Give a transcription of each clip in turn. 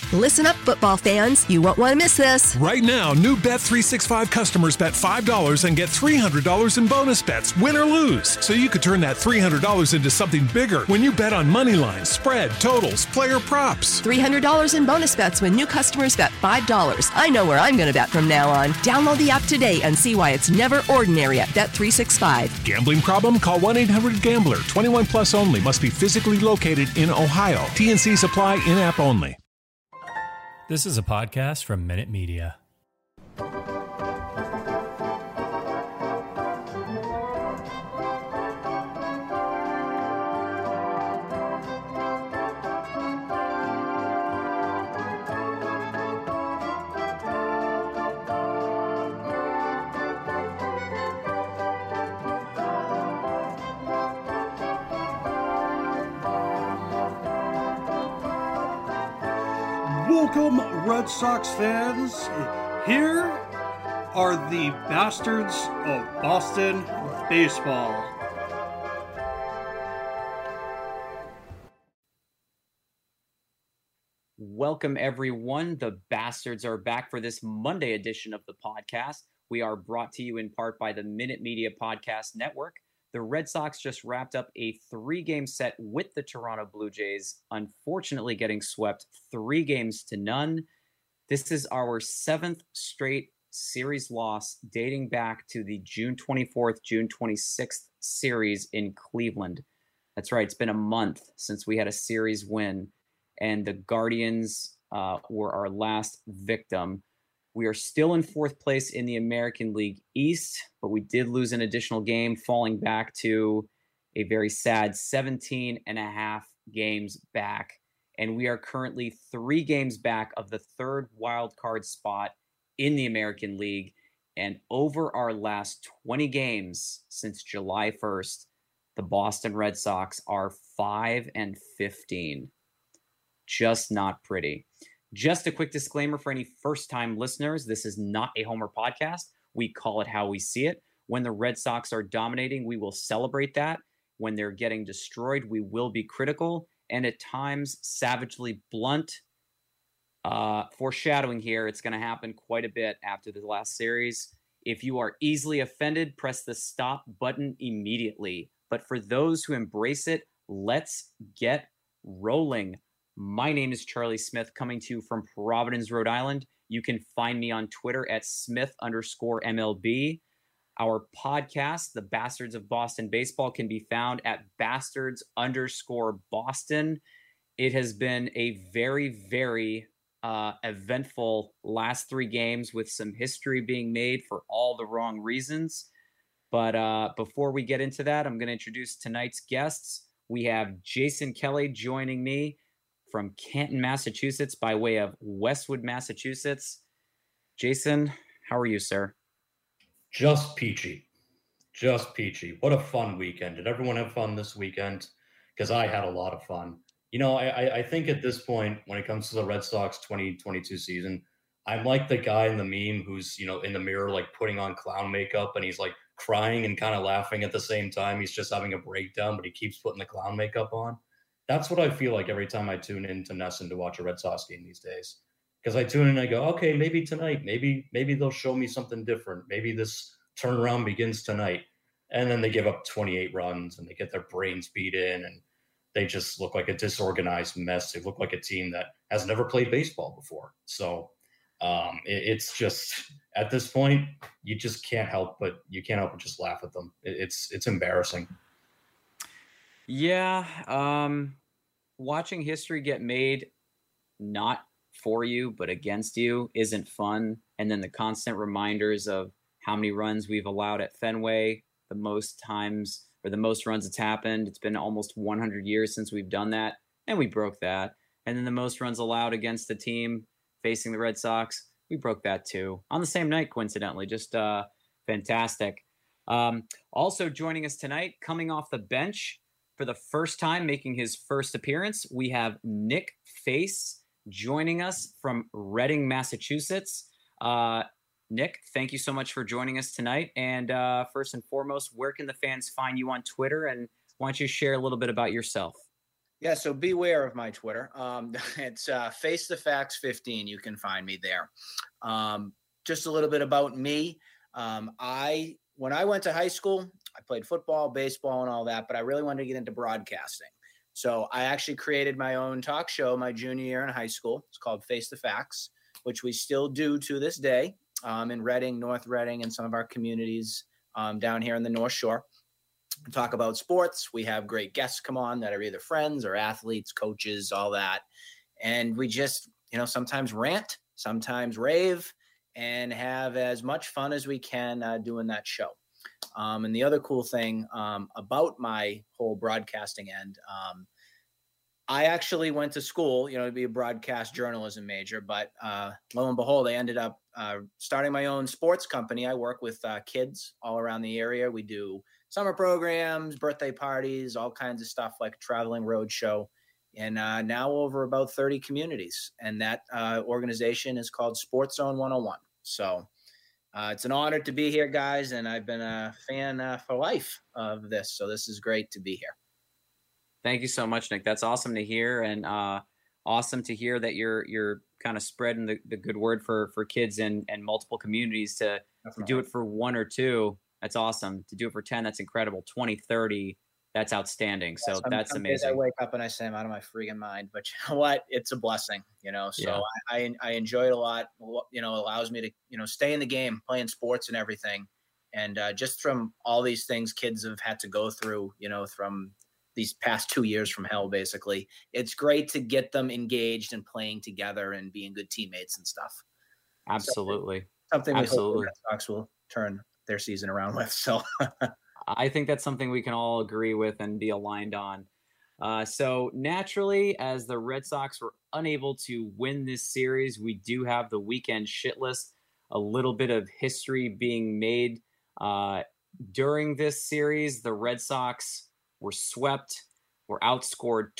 Listen up, football fans. You won't want to miss this. Right now, new Bet365 customers bet $5 and get $300 in bonus bets, win or lose. So you could turn that $300 into something bigger when you bet on money lines, spread, totals, player props. $300 in bonus bets when new customers bet $5. I know where I'm going to bet from now on. Download the app today and see why it's never ordinary at Bet365. Gambling problem? Call 1-800-GAMBLER. 21 plus only. Must be physically located in Ohio. T&Cs apply. In-app only. This is a podcast from Minute Media. Welcome, Red Sox fans. Here are the Bastards of Boston Baseball. Welcome, everyone. The Bastards are back for this Monday edition of the podcast. We are brought to you in part by the Minute Media Podcast Network. The Red Sox just wrapped up a 3-game set with the Toronto Blue Jays, unfortunately getting swept 3-0. This is our 7th straight series loss dating back to the June 24th, June 26th series in Cleveland. That's right. It's been a month since we had a series win, and the Guardians were our last victim. We are still in 4th place in the American League East, but we did lose an additional game, falling back to a very sad 17 and a half games back. And we are currently 3 games back of the 3rd wild card spot in the American League. And over our last 20 games since July 1st, the Boston Red Sox are 5-15. Just not pretty. Just a quick disclaimer for any first-time listeners. This is not a Homer podcast. We call it how we see it. When the Red Sox are dominating, we will celebrate that. When they're getting destroyed, we will be critical and at times savagely blunt. Foreshadowing here, it's going to happen quite a bit after the last series. If you are easily offended, press the stop button immediately. But for those who embrace it, let's get rolling. My name is Charlie Smith, coming to you from Providence, Rhode Island. You can find me on Twitter at Smith_MLB. Our podcast, The Bastards of Boston Baseball, can be found at Bastards_Boston. It has been a very, very eventful last 3 games with some history being made for all the wrong reasons. But before we get into that, I'm going to introduce tonight's guests. We have Jason Kelly joining me from Canton, Massachusetts, by way of Westwood, Massachusetts. Jason, how are you, sir? Just peachy. What a fun weekend. Did everyone have fun this weekend? Because I had a lot of fun. You know, I think at this point, when it comes to the Red Sox 2022 season, I'm like the guy in the meme who's, you know, in the mirror, like putting on clown makeup, and he's like crying and kind of laughing at the same time. He's just having a breakdown, but he keeps putting the clown makeup on. That's what I feel like every time I tune in to Nesson to watch a Red Sox game these days. Because I tune in and I go, okay, maybe tonight, maybe they'll show me something different. Maybe this turnaround begins tonight. And then they give up 28 runs and they get their brains beat in and they just look like a disorganized mess. They look like a team that has never played baseball before. So it's just, at this point, you just can't help but just laugh at them. It's embarrassing. Yeah, watching history get made not for you but against you isn't fun. And then the constant reminders of how many runs we've allowed at Fenway, the most times or the most runs it's happened. It's been almost 100 years since we've done that, and we broke that. And then the most runs allowed against the team facing the Red Sox, we broke that too. On the same night, coincidentally. Just fantastic. Also joining us tonight, coming off the bench, for the first time, making his first appearance, we have Nick Face joining us from Reading, Massachusetts. Nick, thank you so much for joining us tonight. And first and foremost, where can the fans find you on Twitter? And why don't you share a little bit about yourself? Yeah, so beware of my Twitter. It's Face the Facts 15. You can find me there. Just a little bit about me. When I went to high school, I played football, baseball, and all that, but I really wanted to get into broadcasting. So I actually created my own talk show my junior year in high school. It's called Face the Facts, which we still do to this day in Reading, North Reading, and some of our communities down here in the North Shore. We talk about sports. We have great guests come on that are either friends or athletes, coaches, all that. And we just, sometimes rant, sometimes rave, and have as much fun as we can doing that show. And the other cool thing about my whole broadcasting end, I actually went to school, to be a broadcast journalism major, but lo and behold, I ended up starting my own sports company. I work with kids all around the area. We do summer programs, birthday parties, all kinds of stuff like a traveling road show, and now over about 30 communities. And that organization is called Sports Zone 101. So it's an honor to be here, guys, and I've been a fan for life of this. So this is great to be here. Thank you so much, Nick. That's awesome to hear, and awesome to hear that you're kind of spreading the good word for kids and multiple communities to do it for one or two. That's awesome. To do it for 10, that's incredible. 20, 30, that's outstanding. So that's amazing. I wake up and I say I'm out of my freaking mind, but you know what? It's a blessing, So yeah. I enjoy it a lot. It allows me to, stay in the game, playing sports and everything. And just from all these things kids have had to go through, from these past 2 years from hell, basically, it's great to get them engaged and playing together and being good teammates and stuff. Absolutely. Something we hope the Red Sox will turn their season around with. So I think that's something we can all agree with and be aligned on. So naturally, as the Red Sox were unable to win this series, we do have the weekend shit list, a little bit of history being made. During this series, the Red Sox were swept, were outscored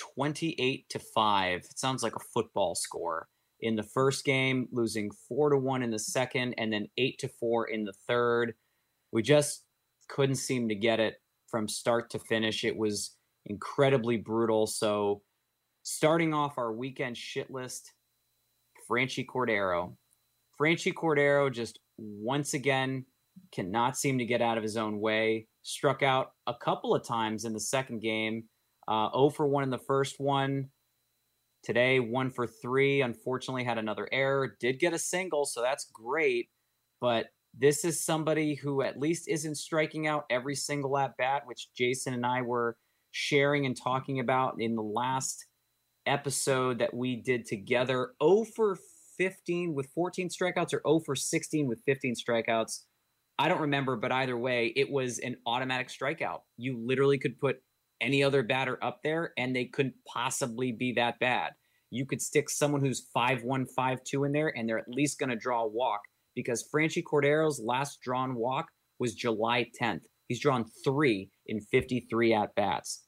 28-5. It sounds like a football score. In the first game, losing 4-1 in the second, and then 8-4 in the third. We just couldn't seem to get it from start to finish. It was incredibly brutal. So starting off our weekend shit list, Franchy Cordero. Franchy Cordero just once again cannot seem to get out of his own way. Struck out a couple of times in the second game. 0 for 1 in the first one. Today, 1 for 3. Unfortunately, had another error. Did get a single, so that's great. But this is somebody who at least isn't striking out every single at-bat, which Jason and I were sharing and talking about in the last episode that we did together. 0 for 15 with 14 strikeouts or 0 for 16 with 15 strikeouts. I don't remember, but either way, it was an automatic strikeout. You literally could put any other batter up there, and they couldn't possibly be that bad. You could stick someone who's 5'1", 5'2" in there, and they're at least going to draw a walk, because Franchy Cordero's last drawn walk was July 10th. He's drawn 3 in 53 at-bats.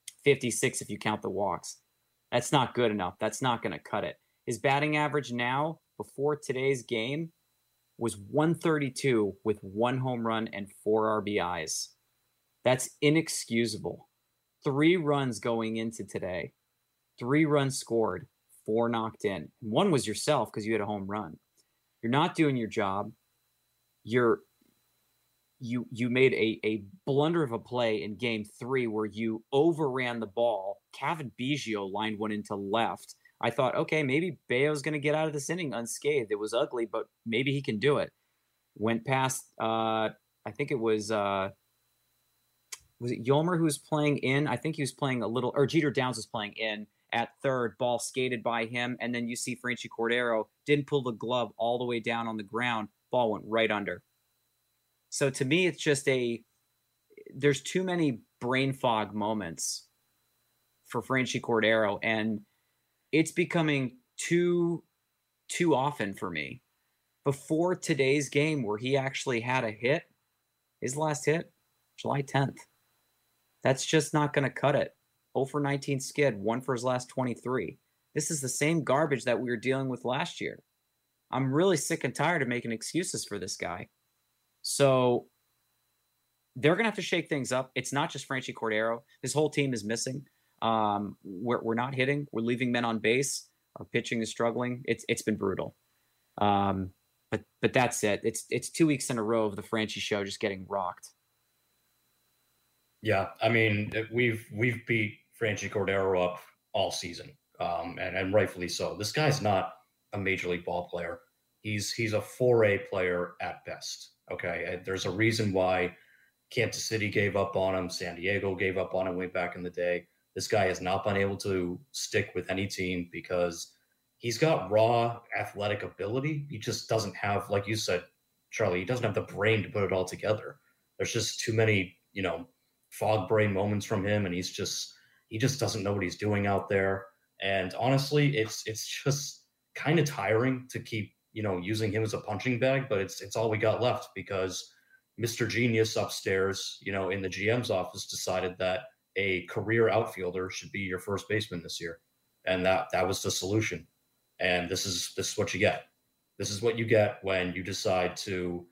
56 if you count the walks. That's not good enough. That's not going to cut it. His batting average now, before today's game, was 132 with 1 home run and 4 RBIs. That's inexcusable. 3 runs going into today. 3 runs scored, 4 knocked in. 1 was yourself because you had a home run. You're not doing your job. You made a blunder of a play in game 3 where you overran the ball. Cavan Biggio lined one into left. I thought, okay, maybe Bayo's going to get out of this inning unscathed. It was ugly, but maybe he can do it. Went past, I think it was it Yolmer who was playing in? I think he was playing a little, or Jeter Downs was playing in at third. Ball skated by him, and then you see Franchy Cordero didn't pull the glove all the way down on the ground. Ball went right under. So to me, it's just there's too many brain fog moments for Franchy Cordero, and it's becoming too often for me. Before today's game, where he actually had a hit, his last hit, July 10th. That's just not going to cut it. 0 for 19 skid, 1 for his last 23. This is the same garbage that we were dealing with last year. I'm really sick and tired of making excuses for this guy. So they're going to have to shake things up. It's not just Franchy Cordero. This whole team is missing. We're not hitting. We're leaving men on base. Our pitching is struggling. It's been brutal. But that's it. It's 2 weeks in a row of the Franchi show just getting rocked. Yeah, I mean, we've beat Franchi Cordero up all season, and rightfully so. This guy's not a major league ball player. He's a 4A player at best. Okay, there's a reason why Kansas City gave up on him, San Diego gave up on him way back in the day. This guy has not been able to stick with any team because he's got raw athletic ability. He just doesn't have, like you said, Charlie, he doesn't have the brain to put it all together. There's just too many, fog brain moments from him, and he just doesn't know what he's doing out there. And honestly, it's just kind of tiring to keep, using him as a punching bag, but it's all we got left because Mr. Genius upstairs, in the GM's office decided that a career outfielder should be your first baseman this year. And that was the solution. And this is what you get. This is what you get when you decide to,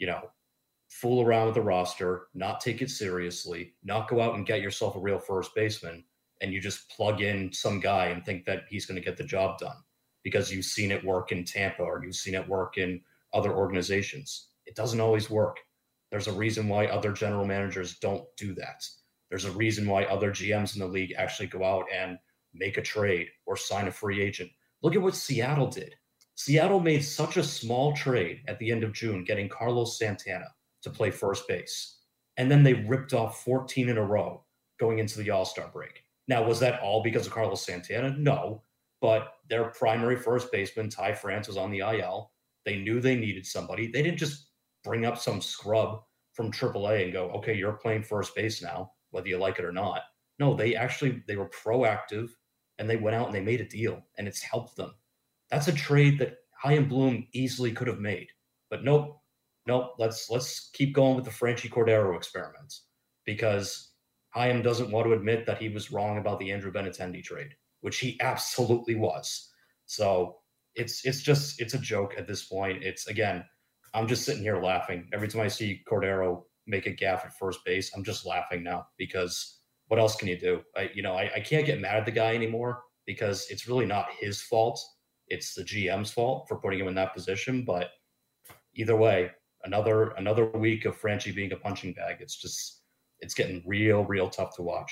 fool around with the roster, not take it seriously, not go out and get yourself a real first baseman, and you just plug in some guy and think that he's going to get the job done because you've seen it work in Tampa or you've seen it work in other organizations. It doesn't always work. There's a reason why other general managers don't do that. There's a reason why other GMs in the league actually go out and make a trade or sign a free agent. Look at what Seattle did. Seattle made such a small trade at the end of June, getting Carlos Santana to play first base. And then they ripped off 14 in a row going into the All-Star break. Now, was that all because of Carlos Santana? No, but their primary first baseman, Ty France, was on the IL. They knew they needed somebody. They didn't just bring up some scrub from AAA and go, okay, you're playing first base now, whether you like it or not. No, they were proactive, and they went out and they made a deal, and it's helped them. That's a trade that Chaim Bloom easily could have made. But nope, let's keep going with the Franchi Cordero experiment because Chaim doesn't want to admit that he was wrong about the Andrew Benintendi trade, which he absolutely was. So it's a joke at this point. I'm just sitting here laughing. Every time I see Cordero make a gaffe at first base, I'm just laughing now because what else can you do? I can't get mad at the guy anymore because it's really not his fault. It's the GM's fault for putting him in that position. But either way, another week of Franchi being a punching bag. It's getting real tough to watch.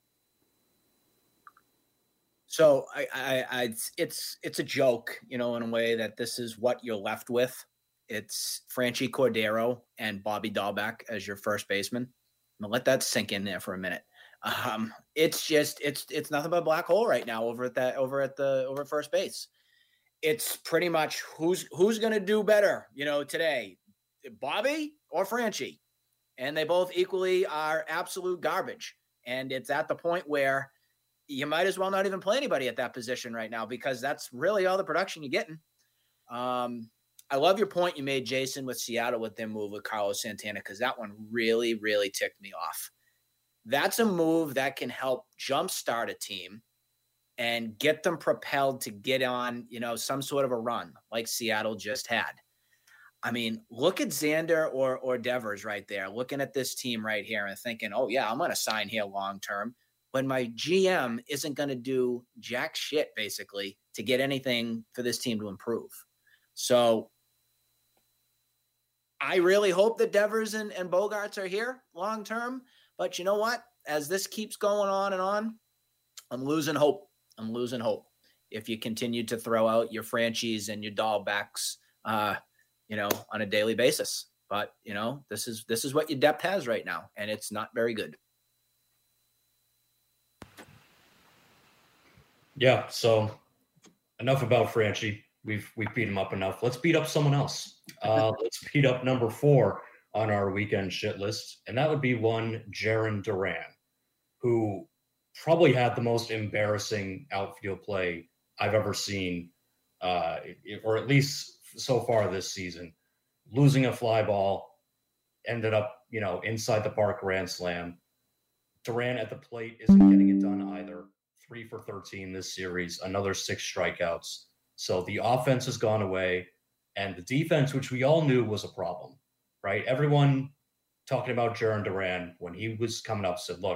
So it's a joke, in a way that this is what you're left with. It's Franchi Cordero and Bobby Dahlbeck as your first baseman. I'm gonna let that sink in there for a minute. It's nothing but a black hole right now over at first base. It's pretty much who's going to do better, today, Bobby or Franchi, and they both equally are absolute garbage. And it's at the point where you might as well not even play anybody at that position right now because that's really all the production you're getting. I love your point you made, Jason, with Seattle with their move with Carlos Santana because that one really, really ticked me off. That's a move that can help jumpstart a team and get them propelled to get on, some sort of a run like Seattle just had. I mean, look at Xander or Devers right there, looking at this team right here and thinking, oh, yeah, I'm going to sign here long-term when my GM isn't going to do jack shit, basically, to get anything for this team to improve. So I really hope that Devers and Bogaerts are here long-term. But you know what? As this keeps going on and on, I'm losing hope. If you continue to throw out your Franchis and your Dahlbecks, on a daily basis. But, this is what your depth has right now, and it's not very good. Yeah, so enough about Franchi. We've beat him up enough. Let's beat up someone else. Let's beat up number 4 on our weekend shit list, and that would be one Jarren Duran, who probably had the most embarrassing outfield play I've ever seen, or at least so far this season. Losing a fly ball, ended up, inside the park grand slam. Duran at the plate isn't getting it done either. 3 for 13 this series, another 6 strikeouts. So the offense has gone away, and the defense, which we all knew was a problem, right? Everyone talking about Jarren Duran when he was coming up said, look,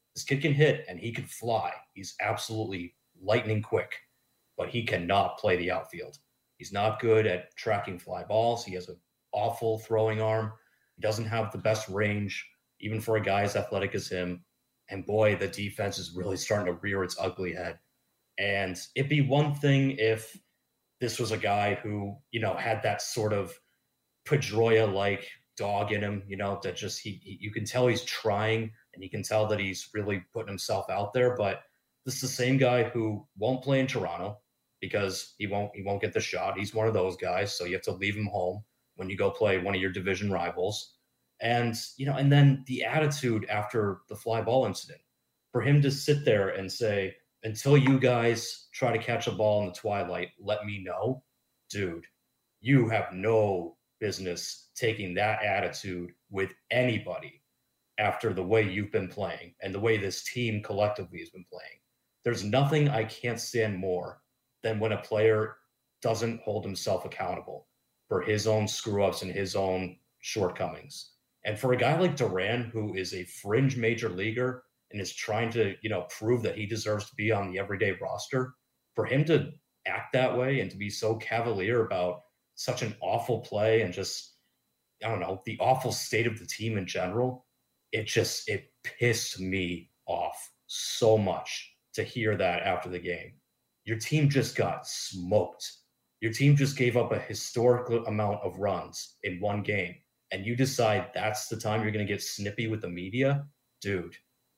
This kid can hit and he can fly. He's absolutely lightning quick, but he cannot play the outfield. He's not good at tracking fly balls. He has an awful throwing arm. He doesn't have the best range, even for a guy as athletic as him. And boy, the defense is really starting to rear its ugly head. And it'd be one thing if this was a guy who, had that sort of Pedroia-like dog in him, that just you can tell he's trying and you can tell that he's really putting himself out there. But this is the same guy who won't play in Toronto because he won't get the shot. He's one of those guys, so you have to leave him home when you go play one of your division rivals. And and then the attitude after the fly ball incident, for him to sit there and say, until you guys try to catch a ball in the twilight, let me know. Dude, you have no business taking that attitude with anybody after the way you've been playing and the way this team collectively has been playing. There's nothing I can't stand more than when a player doesn't hold himself accountable for his own screw-ups and his own shortcomings. And for a guy like Duran, who is a fringe major leaguer and is trying to, prove that he deserves to be on the everyday roster, for him to act that way and to be so cavalier about such an awful play and just, the awful state of the team in general, it pissed me off so much to hear that after the game. Your team just got smoked. Your team just gave up a historical amount of runs in one game. And you decide that's the time you're going to get snippy with the media? Dude,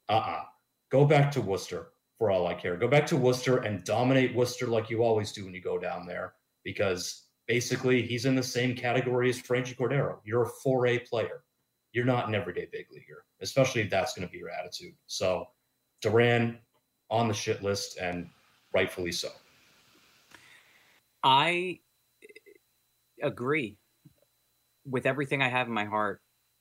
Go back to Worcester for all I care. Go back to Worcester and dominate Worcester like you always do when you go down there, because basically he's in the same category as Franchi Cordero. You're a 4A player. You're not an everyday big leaguer, especially if that's going to be your attitude. So Duran on the shit list, and rightfully so. I agree with everything I have in my heart.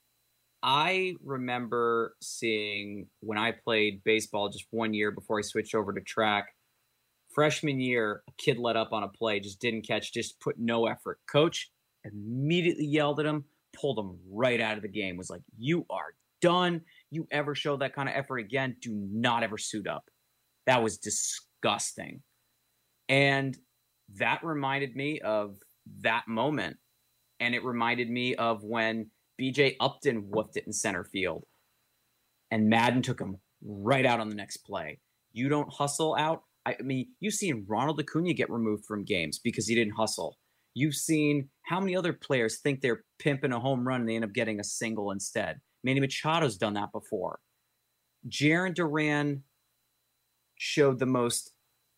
I remember seeing, when I played baseball just 1 year before I switched over to track, freshman year, a kid let up on a play, just didn't catch, just put no effort. Coach immediately yelled at him, pulled him right out of the game, was like, you are done. You ever show that kind of effort again, do not ever suit up. That was disgusting. And that reminded me of that moment. And it reminded me of when BJ Upton woofed it in center field and Madden took him right out on the next play. You don't hustle out. I mean, you've seen Ronald Acuna get removed from games because he didn't hustle. You've seen how many other players think they're pimping a home run and they end up getting a single instead. Manny Machado's done that before. Jarren Duran showed the most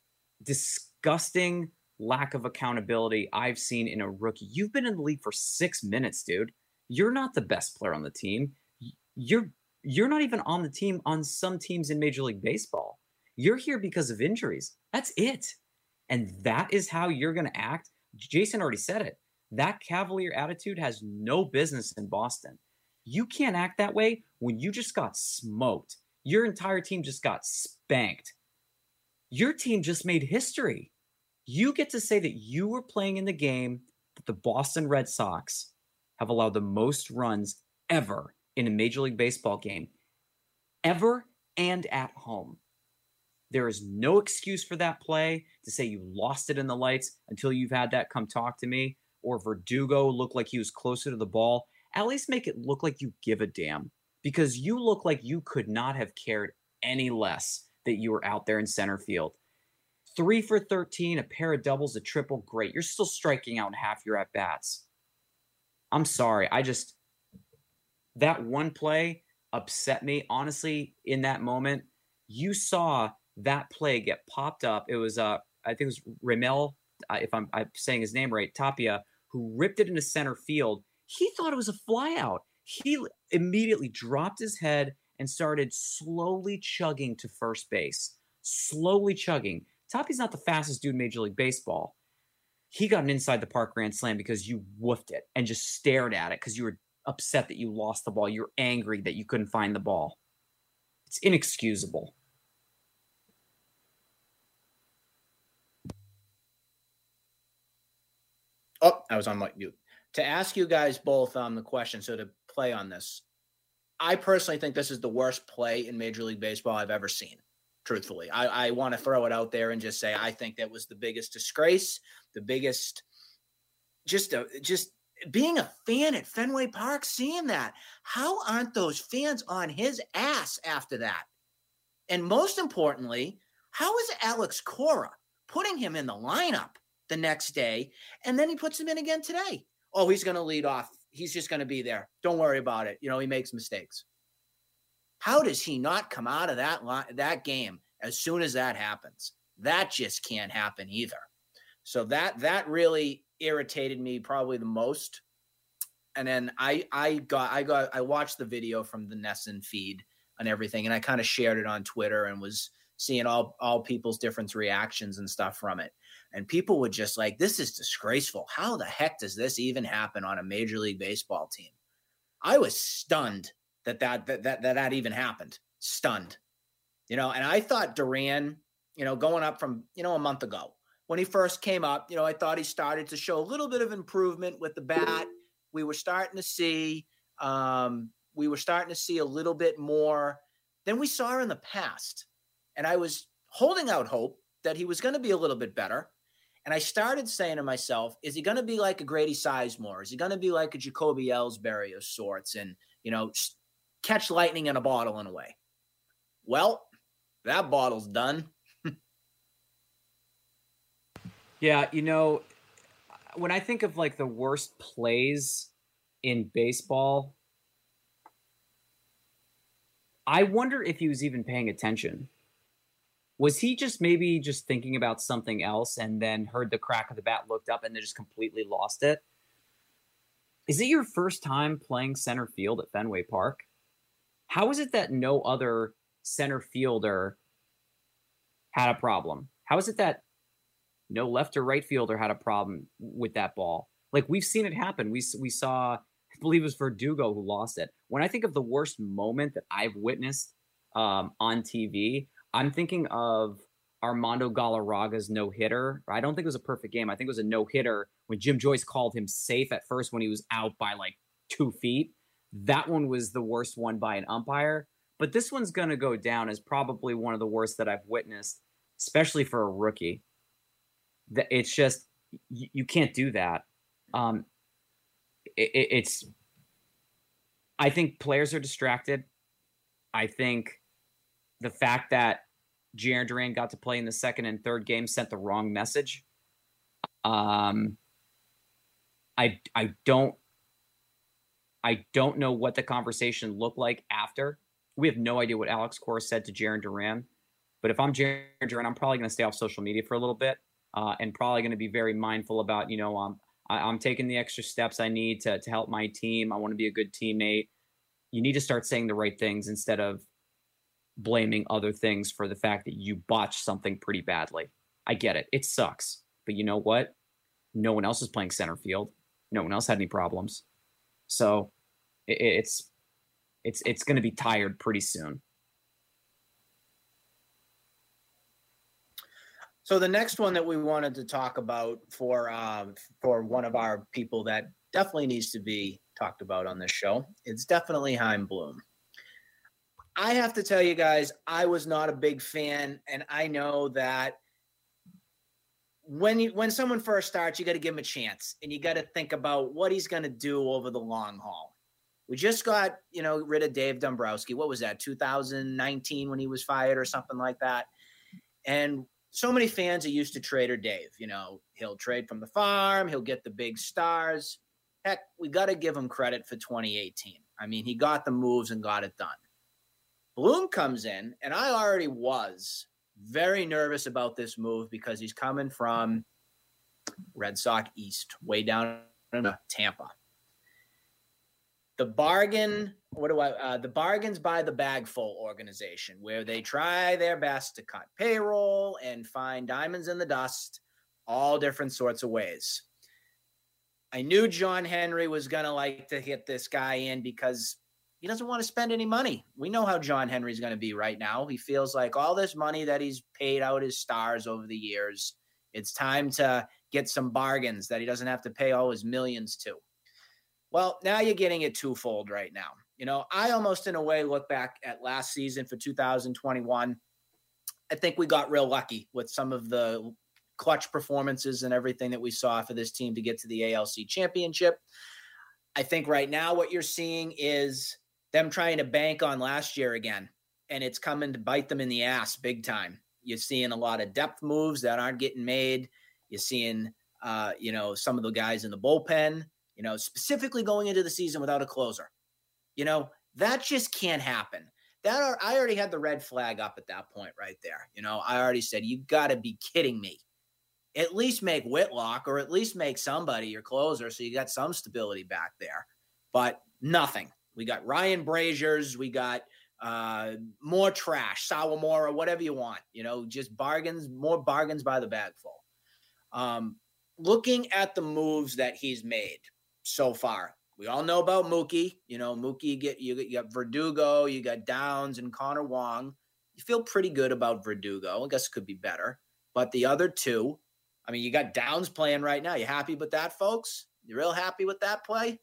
disgusting lack of accountability I've seen in a rookie. You've been in the league for 6 minutes, dude. You're not the best player on the team. You're not even on the team on some teams in Major League Baseball. You're here because of injuries. That's it. And that is how you're going to act. Jason already said it. That cavalier attitude has no business in Boston. You can't act that way when you just got smoked. Your entire team just got spanked. Your team just made history. You get to say that you were playing in the game that the Boston Red Sox have allowed the most runs ever in a Major League Baseball game, ever, and at home. There is no excuse for that play to say you lost it in the lights until you've had that come talk to me, or Verdugo looked like he was closer to the ball. At least make it look like you give a damn, because you look like you could not have cared any less that you were out there in center field. 3 for 13, a pair of doubles, a triple, great. You're still striking out in half your at-bats. I'm sorry. That one play upset me. Honestly, in that moment, you saw that play get popped up. It was, I think it was Ramel, if I'm saying his name right, Tapia, who ripped it into center field. He thought it was a fly out. He immediately dropped his head and started slowly chugging to first base. Slowly chugging. Tapia's not the fastest dude in Major League Baseball. He got an inside the park grand slam because you woofed it and just stared at it because you were upset that you lost the ball. You're angry that you couldn't find the ball. It's inexcusable. Oh, I was on mute. To ask you guys both the question, so to play on this, I personally think this is the worst play in Major League Baseball I've ever seen. Truthfully, I want to throw it out there and just say I think that was the biggest disgrace, the biggest, just being a fan at Fenway Park, seeing that. How aren't those fans on his ass after that? And most importantly, how is Alex Cora putting him in the lineup the next day, and then he puts him in again today? Oh, he's going to lead off. He's just going to be there. Don't worry about it. He makes mistakes. How does he not come out of that game as soon as that happens? That just can't happen either. So that really irritated me probably the most. And then I watched the video from the NESN feed and everything, and I kind of shared it on Twitter and was seeing all people's different reactions and stuff from it. And people were just like, this is disgraceful. How the heck does this even happen on a Major League Baseball team? I was stunned that even happened. Stunned. And I thought Duran, going up from, a month ago when he first came up, I thought he started to show a little bit of improvement with the bat. We were starting to see a little bit more than we saw in the past. And I was holding out hope that he was going to be a little bit better. And I started saying to myself, is he going to be like a Grady Sizemore? Is he going to be like a Jacoby Ellsbury of sorts and, catch lightning in a bottle in a way? Well, that bottle's done. Yeah, when I think of like the worst plays in baseball, I wonder if he was even paying attention. Was he just maybe just thinking about something else and then heard the crack of the bat, looked up, and then just completely lost it? Is it your first time playing center field at Fenway Park? How is it that no other center fielder had a problem? How is it that no left or right fielder had a problem with that ball? Like, we've seen it happen. We saw, I believe it was Verdugo who lost it. When I think of the worst moment that I've witnessed on TV, I'm thinking of Armando Galarraga's no-hitter. I don't think it was a perfect game. I think it was a no-hitter when Jim Joyce called him safe at first when he was out by like 2 feet. That one was the worst one by an umpire. But this one's going to go down as probably one of the worst that I've witnessed, especially for a rookie. It's just, you can't do that. I think players are distracted. I think the fact that Jarren Duran got to play in the second and third game sent the wrong message. I don't know what the conversation looked like after. We have no idea what Alex Cora said to Jarren Duran. But if I'm Jarren Duran, I'm probably going to stay off social media for a little bit and probably going to be very mindful about, I'm taking the extra steps I need to help my team. I want to be a good teammate. You need to start saying the right things instead of blaming other things for the fact that you botched something pretty badly. I get it. It sucks. But you know what? No one else is playing center field. No one else had any problems. So it's going to be tired pretty soon. So the next one that we wanted to talk about for one of our people that definitely needs to be talked about on this show, it's definitely Chaim Bloom. I have to tell you guys, I was not a big fan, and I know that when someone first starts, you got to give him a chance, and you got to think about what he's going to do over the long haul. We just got, rid of Dave Dombrowski. What was that, 2019 when he was fired or something like that? And so many fans are used to Trader Dave. He'll trade from the farm. He'll get the big stars. Heck, we got to give him credit for 2018. I mean, he got the moves and got it done. Bloom comes in, and I already was very nervous about this move because he's coming from Red Sox East, way down in Tampa. The bargains by the bagful organization, where they try their best to cut payroll and find diamonds in the dust, all different sorts of ways. I knew John Henry was going to like to hit this guy in because he doesn't want to spend any money. We know how John Henry's going to be right now. He feels like all this money that he's paid out his stars over the years, it's time to get some bargains that he doesn't have to pay all his millions to. Well, now you're getting it twofold right now. I almost in a way look back at last season for 2021. I think we got real lucky with some of the clutch performances and everything that we saw for this team to get to the ALC championship. I think right now what you're seeing is them trying to bank on last year again, and it's coming to bite them in the ass big time. You're seeing a lot of depth moves that aren't getting made. You're seeing, some of the guys in the bullpen, specifically going into the season without a closer. That just can't happen. I already had the red flag up at that point right there. I already said, you got to be kidding me. At least make Whitlock or at least make somebody your closer so you got some stability back there. But nothing. We got Ryan Braziers. We got more trash, Sawamura, whatever you want. Just bargains, more bargains by the bagful. Looking at the moves that he's made so far, we all know about Mookie. Mookie, you got Verdugo, you got Downs and Connor Wong. You feel pretty good about Verdugo. I guess it could be better. But the other two, you got Downs playing right now. You happy with that, folks? You real happy with that play?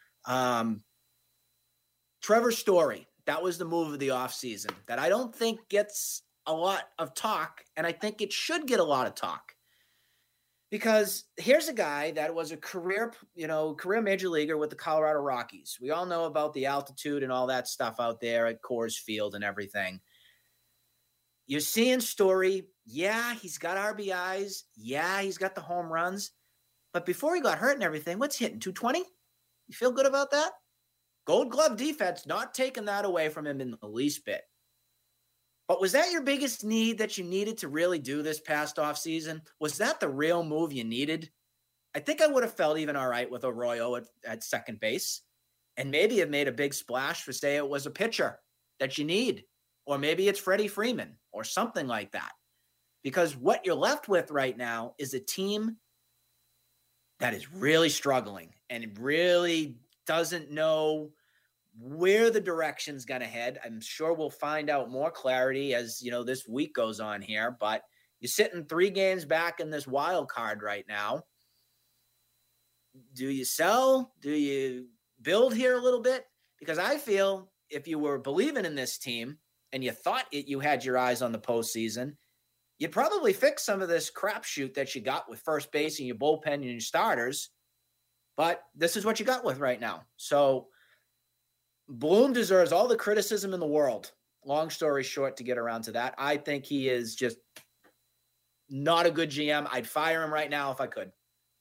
Trevor Story, that was the move of the offseason that I don't think gets a lot of talk, and I think it should get a lot of talk. Because here's a guy that was a career major leaguer with the Colorado Rockies. We all know about the altitude and all that stuff out there at Coors Field and everything. You're seeing Story. Yeah, he's got RBIs. Yeah, he's got the home runs. But before he got hurt and everything, what's hitting, 220? You feel good about that? Gold Glove defense, not taking that away from him in the least bit. But was that your biggest need that you needed to really do this past offseason? Was that the real move you needed? I think I would have felt even all right with Arroyo at second base and maybe have made a big splash for, say, it was a pitcher that you need, or maybe it's Freddie Freeman or something like that. Because what you're left with right now is a team that is really struggling and really doesn't know where the direction's going to head. I'm sure we'll find out more clarity as, this week goes on here, but you're sitting 3 games back in this wild card right now. Do you sell? Do you build here a little bit? Because I feel if you were believing in this team and you thought you had your eyes on the postseason, you'd probably fix some of this crapshoot that you got with first base and your bullpen and your starters. But this is what you got with right now. So Bloom deserves all the criticism in the world. Long story short, to get around to that, I think he is just not a good GM. I'd fire him right now if I could.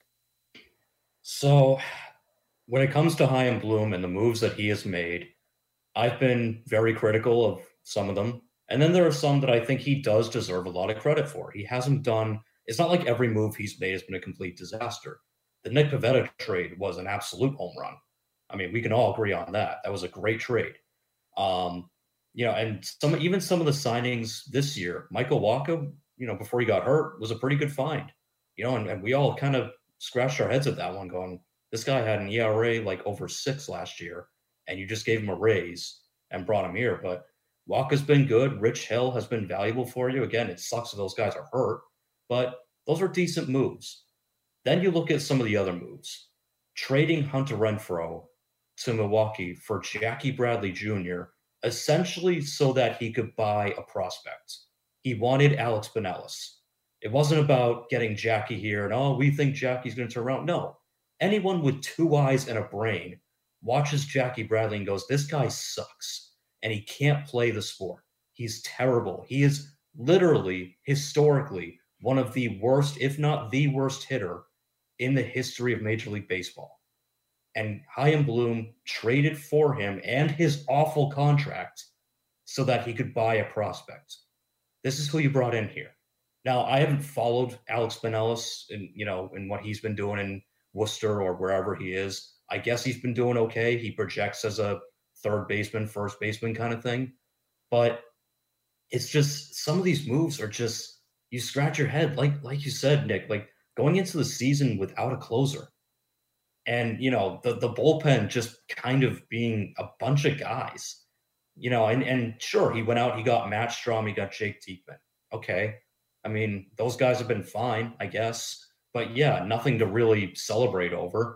So when it comes to Chaim Bloom and the moves that he has made, I've been very critical of some of them. And then there are some that I think he does deserve a lot of credit for. He hasn't done, it's not like every move he's made has been a complete disaster. The Nick Pivetta trade was an absolute home run. We can all agree on that. That was a great trade. And even some of the signings this year, Michael Wacha, before he got hurt, was a pretty good find. And we all kind of scratched our heads at that one going, this guy had an ERA like over 6 last year, and you just gave him a raise and brought him here. But Wacha's been good. Rich Hill has been valuable for you. Again, it sucks if those guys are hurt, but those are decent moves. Then you look at some of the other moves. Trading Hunter Renfroe to Milwaukee for Jackie Bradley Jr., essentially so that he could buy a prospect. He wanted Alex Binelas. It wasn't about getting Jackie here and, we think Jackie's going to turn around. No. Anyone with 2 eyes and a brain watches Jackie Bradley and goes, this guy sucks, and he can't play the sport. He's terrible. He is literally, historically, one of the worst, if not the worst hitter in the history of Major League Baseball. And Chaim Bloom traded for him and his awful contract so that he could buy a prospect. This is who you brought in here. Now, I haven't followed Alex Binelas in what he's been doing in Worcester or wherever he is. I guess he's been doing okay. He projects as a third baseman, first baseman kind of thing. But it's just some of these moves are just, you scratch your head. Like you said, Nick, like going into the season without a closer. And, the bullpen just kind of being a bunch of guys, and sure, he went out, he got Matt Strom, he got Jake Diekman. Okay. Those guys have been fine, I guess. But yeah, nothing to really celebrate over.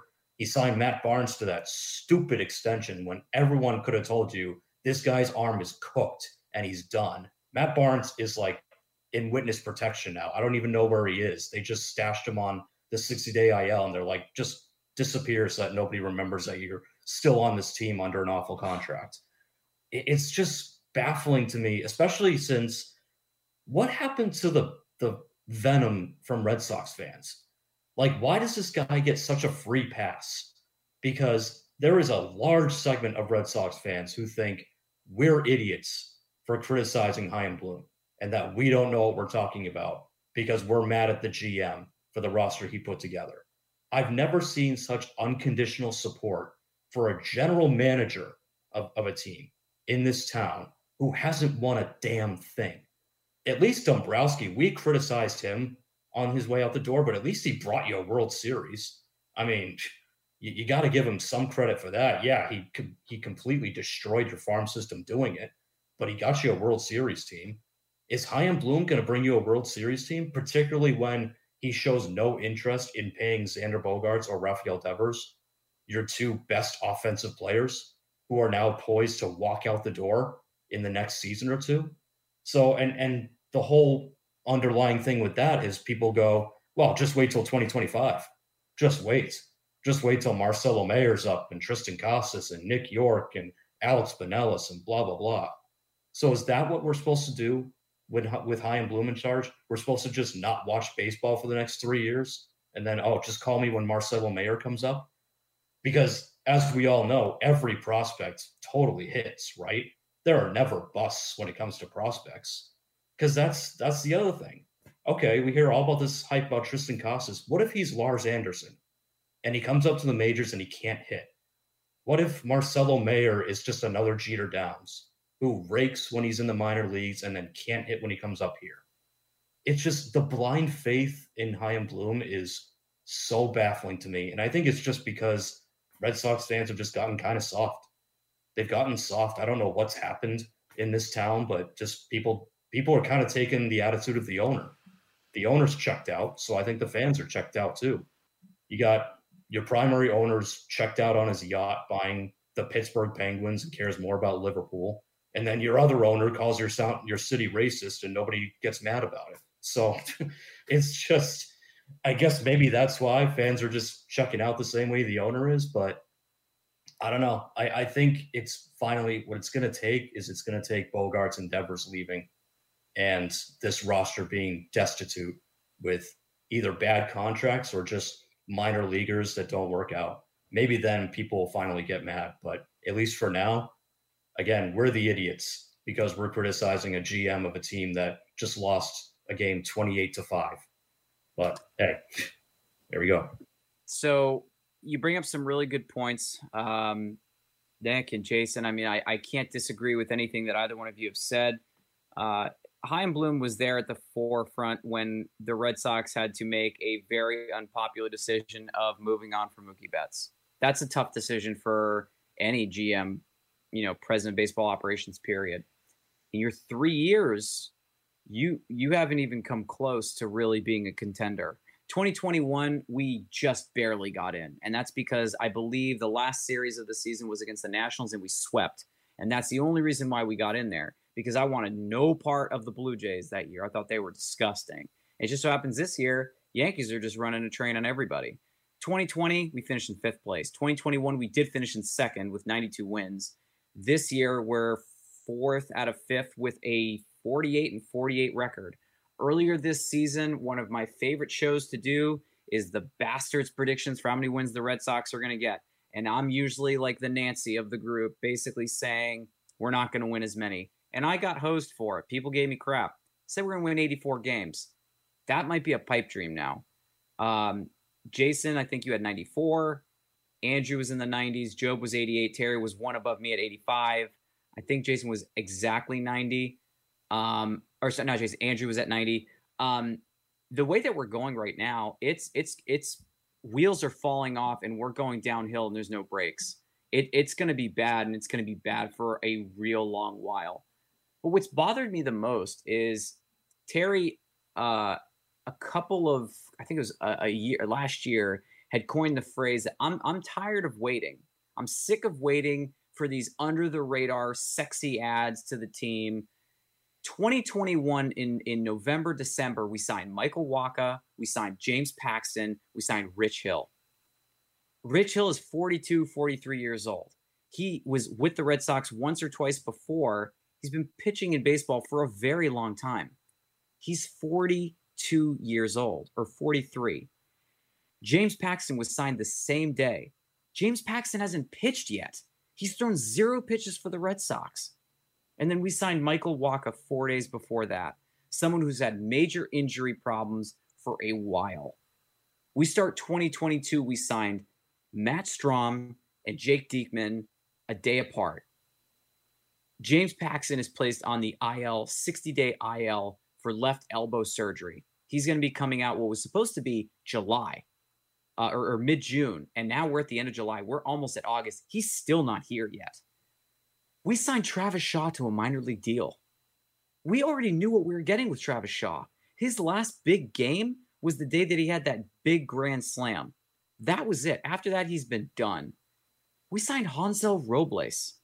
He signed Matt Barnes to that stupid extension when everyone could have told you this guy's arm is cooked and he's done. Matt Barnes is like in witness protection now. I don't even know where he is. They just stashed him on the 60-day IL, and they're like, just disappear so that nobody remembers that you're still on this team under an awful contract. It's just baffling to me, especially since what happened to the venom from Red Sox fans? Like, why does this guy get such a free pass? Because there is a large segment of Red Sox fans who think we're idiots for criticizing Chaim Bloom and that we don't know what we're talking about because we're mad at the GM for the roster he put together. I've never seen such unconditional support for a general manager of a team in this town who hasn't won a damn thing. At least Dombrowski, we criticized him on his way out the door, but at least he brought you a World Series. I mean, you got to give him some credit for that. Yeah, he completely destroyed your farm system doing it, but he got you a World Series team. Is Chaim Bloom going to bring you a World Series team, particularly when he shows no interest in paying Xander Bogaerts or Rafael Devers, your two best offensive players who are now poised to walk out the door in the next season or two? So, and the whole underlying thing with that is people go, well, just wait till 2025. Just wait. Just wait till Marcelo Mayer's up and Tristan Casas and Nick York and Alex Binelas and blah, blah, blah. So is that what we're supposed to do with Chaim Bloom in charge? We're supposed to just not watch baseball for the next 3 years and then, just call me when Marcelo Mayer comes up? Because as we all know, every prospect totally hits, right? There are never busts when it comes to prospects. Because that's the other thing. Okay, we hear all about this hype about Tristan Casas. What if he's Lars Anderson and he comes up to the majors and he can't hit? What if Marcelo Mayer is just another Jeter Downs who rakes when he's in the minor leagues and then can't hit when he comes up here? It's just the blind faith in Chaim Bloom is so baffling to me. And I think it's just because Red Sox fans have just gotten kind of soft. They've gotten soft. I don't know what's happened in this town, but just people are kind of taking the attitude of the owner. The owner's checked out, so I think the fans are checked out too. You got your primary owner's checked out on his yacht buying the Pittsburgh Penguins and cares more about Liverpool. And then your other owner calls your city racist and nobody gets mad about it. So it's just, I guess maybe that's why fans are just checking out the same way the owner is. But I don't know. I think it's finally what it's going to take is it's going to take Bogaerts and Devers leaving and this roster being destitute with either bad contracts or just minor leaguers that don't work out. Maybe then people will finally get mad. But at least for now, again, we're the idiots because we're criticizing a GM of a team that just lost a game 28-5. But hey, there we go. So you bring up some really good points, Nick and Jason. I mean, I can't disagree with anything that either one of you have said. Chaim Bloom was there at the forefront when the Red Sox had to make a very unpopular decision of moving on from Mookie Betts. That's a tough decision for any GM, president of baseball operations, period. In your 3 years, you haven't even come close to really being a contender. 2021, we just barely got in. And that's because I believe the last series of the season was against the Nationals and we swept. And that's the only reason why we got in there, because I wanted no part of the Blue Jays that year. I thought they were disgusting. It just so happens this year, Yankees are just running a train on everybody. 2020, we finished in 5th place. 2021, we did finish in 2nd with 92 wins. This year, we're 4th out of 5th with a 48-48 record. Earlier this season, one of my favorite shows to do is the Bastards predictions for how many wins the Red Sox are going to get. And I'm usually like the Nancy of the group, basically saying we're not going to win as many. And I got hosed for it. People gave me crap. Said we're going to win 84 games. That might be a pipe dream now. Jason, I think you had 94. Andrew was in the 90s. Job was 88. Terry was one above me at 85. I think Jason was exactly 90. Not Jason. Andrew was at 90. The way that we're going right now, it's wheels are falling off and we're going downhill and there's no brakes. It's going to be bad, and it's going to be bad for a real long while. But what's bothered me the most is Terry, I think it was a year last year, had coined the phrase that I'm tired of waiting. I'm sick of waiting for these under the radar sexy ads to the team. 2021 in November, December, we signed Michael Wacha, we signed James Paxton, we signed Rich Hill. Rich Hill is 42, 43 years old. He was with the Red Sox once or twice before. He's been pitching in baseball for a very long time. He's 42 years old, or 43. James Paxton was signed the same day. James Paxton hasn't pitched yet. He's thrown 0 pitches for the Red Sox. And then we signed Michael Wacha 4 days before that, someone who's had major injury problems for a while. We start 2022, we signed Matt Strahm and Jake Diekman a day apart. James Paxton is placed on the IL, 60-day IL for left elbow surgery. He's going to be coming out what was supposed to be July or mid-June, and now we're at the end of July. We're almost at August. He's still not here yet. We signed Travis Shaw to a minor league deal. We already knew what we were getting with Travis Shaw. His last big game was the day that he had that big grand slam. That was it. After that, he's been done. We signed Hansel Robles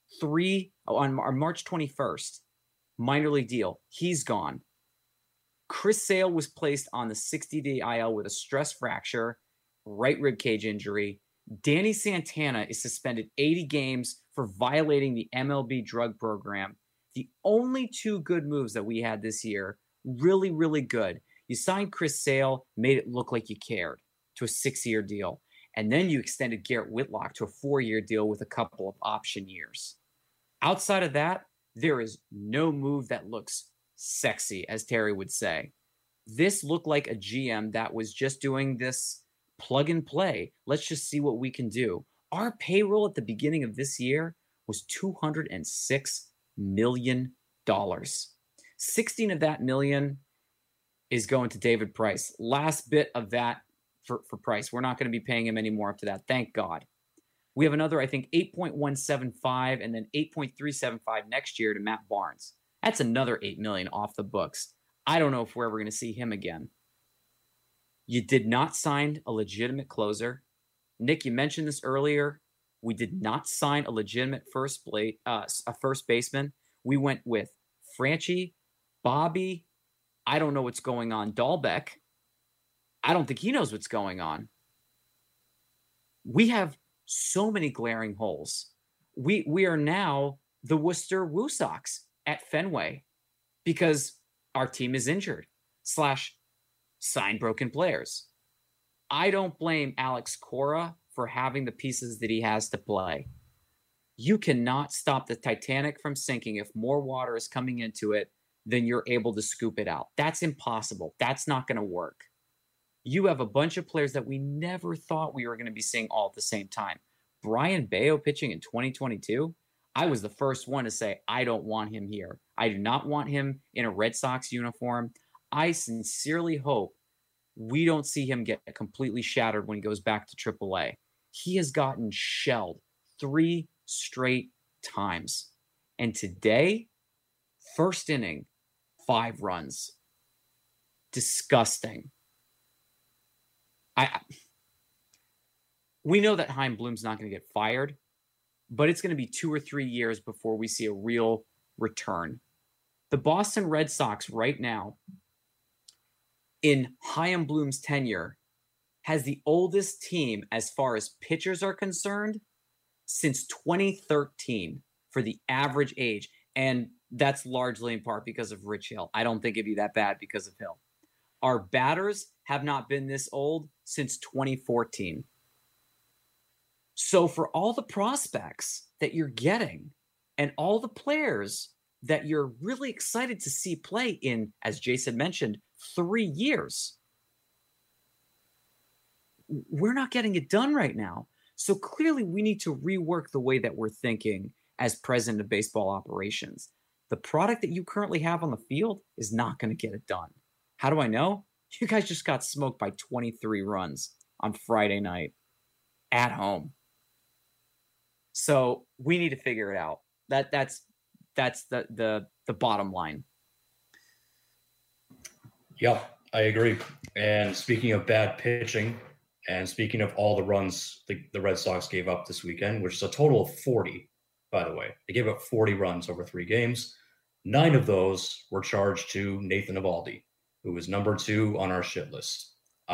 on March 21st. Minor league deal. He's gone. Chris Sale was placed on the 60-day IL with a stress fracture, right rib cage injury. Danny Santana is suspended 80 games for violating the MLB drug program. The only 2 good moves that we had this year, really, really good. You signed Chris Sale, made it look like you cared, to a 6-year deal. And then you extended Garrett Whitlock to a 4-year deal with a couple of option years. Outside of that, there is no move that looks sexy, as Terry would say. This looked like a GM that was just doing this plug and play. Let's just see what we can do. Our payroll at the beginning of this year was $206 million. 16 of that million is going to David Price. Last bit of that for Price. We're not going to be paying him any more up to that. Thank God. We have another, I think, 8.175 and then 8.375 next year to Matt Barnes. That's another $8 million off the books. I don't know if we're ever going to see him again. You did not sign a legitimate closer. Nick, you mentioned this earlier. We did not sign a legitimate first baseman. We went with Franchy, Bobby. I don't know what's going on. Dahlbeck. I don't think he knows what's going on. We have so many glaring holes. We are now the Worcester Woo Sox at Fenway because our team is injured / signed broken players. I don't blame Alex Cora for having the pieces that he has to play. You cannot stop the Titanic from sinking if more water is coming into it than you're able to scoop it out. That's impossible. That's not going to work. You have a bunch of players that we never thought we were going to be seeing all at the same time. Brian Bayo pitching in 2022, I was the first one to say, I don't want him here. I do not want him in a Red Sox uniform. I sincerely hope we don't see him get completely shattered when he goes back to AAA. He has gotten shelled 3 straight times. And today, first inning, 5 runs. Disgusting. We know that Chaim Bloom's not going to get fired, but it's going to be 2 or 3 years before we see a real return. The Boston Red Sox right now, in Chaim Bloom's tenure, has the oldest team as far as pitchers are concerned since 2013 for the average age. And that's largely in part because of Rich Hill. I don't think it'd be that bad because of Hill. Our batters have not been this old since 2014. So for all the prospects that you're getting and all the players that you're really excited to see play in, as Jason mentioned, 3 years, we're not getting it done right now. So clearly we need to rework the way that we're thinking as president of baseball operations. The product that you currently have on the field is not going to get it done. How do I know? You guys just got smoked by 23 runs on Friday night at home. So we need to figure it out. That's the bottom line. Yep, I agree. And speaking of bad pitching, And speaking of all the runs the Red Sox gave up this weekend, which is a total of 40, by the way, they gave up 40 runs over 3 games. 9 of those were charged to Nathan Eovaldi, who was number 2 on our shit list.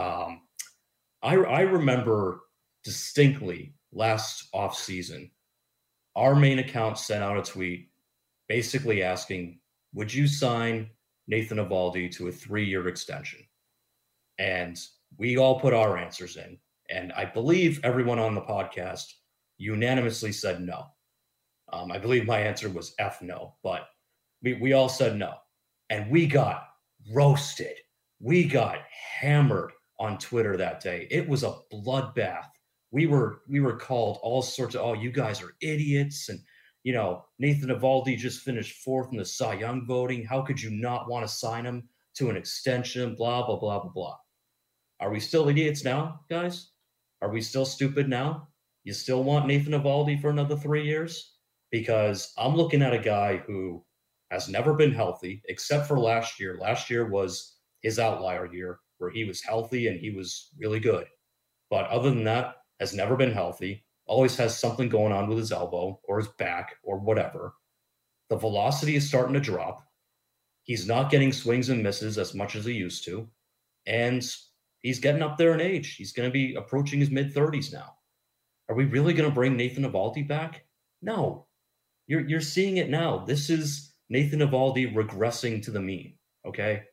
I remember distinctly last offseason, our main account sent out a tweet basically asking, would you sign Nathan Eovaldi to a 3-year extension? And we all put our answers in. And I believe everyone on the podcast unanimously said no. I believe my answer was F no, but we all said no. And we got roasted. We got hammered on Twitter that day. It was a bloodbath. We were called all sorts of, oh, you guys are idiots. And, Nathan Eovaldi just finished 4th in the Cy Young voting. How could you not want to sign him to an extension? Blah, blah, blah, blah, blah. Are we still idiots now, guys? Are we still stupid now? You still want Nathan Eovaldi for another 3 years? Because I'm looking at a guy who has never been healthy, except for last year. Last year was his outlier year where he was healthy and he was really good. But other than that, has never been healthy, always has something going on with his elbow or his back or whatever. The velocity is starting to drop. He's not getting swings and misses as much as he used to. And he's getting up there in age. He's going to be approaching his mid-30s now. Are we really going to bring Nathan Eovaldi back? No. You're seeing it now. This is Nathan Eovaldi regressing to the mean, okay?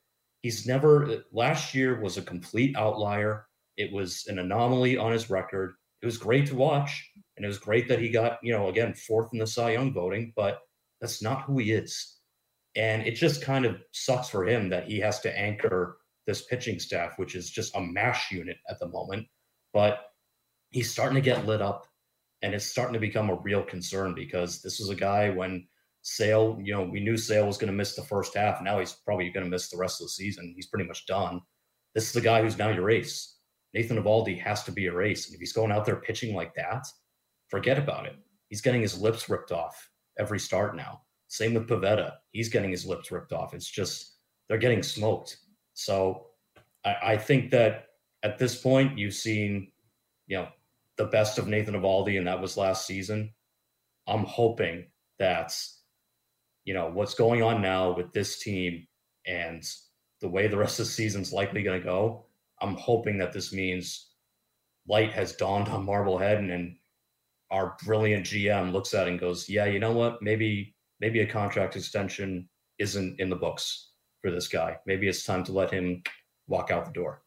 Last year was a complete outlier. It was an anomaly on his record. It was great to watch, and it was great that he got, again, 4th in the Cy Young voting, but that's not who he is. And it just kind of sucks for him that he has to anchor this pitching staff, which is just a mash unit at the moment. But he's starting to get lit up, and it's starting to become a real concern because this was a guy when Sale, we knew Sale was going to miss the first half. Now he's probably going to miss the rest of the season. He's pretty much done. This is the guy who's now your ace. Nathan Eovaldi has to be your ace. And if he's going out there pitching like that, forget about it. He's getting his lips ripped off every start now. Same with Pivetta. He's getting his lips ripped off. It's just, they're getting smoked. So I think that at this point, you've seen, the best of Nathan Eovaldi, and that was last season. I'm hoping that, what's going on now with this team and the way the rest of the season's likely going to go, I'm hoping that this means light has dawned on Marblehead and our brilliant GM looks at it and goes, yeah, you know what? Maybe a contract extension isn't in the books for this guy. Maybe it's time to let him walk out the door.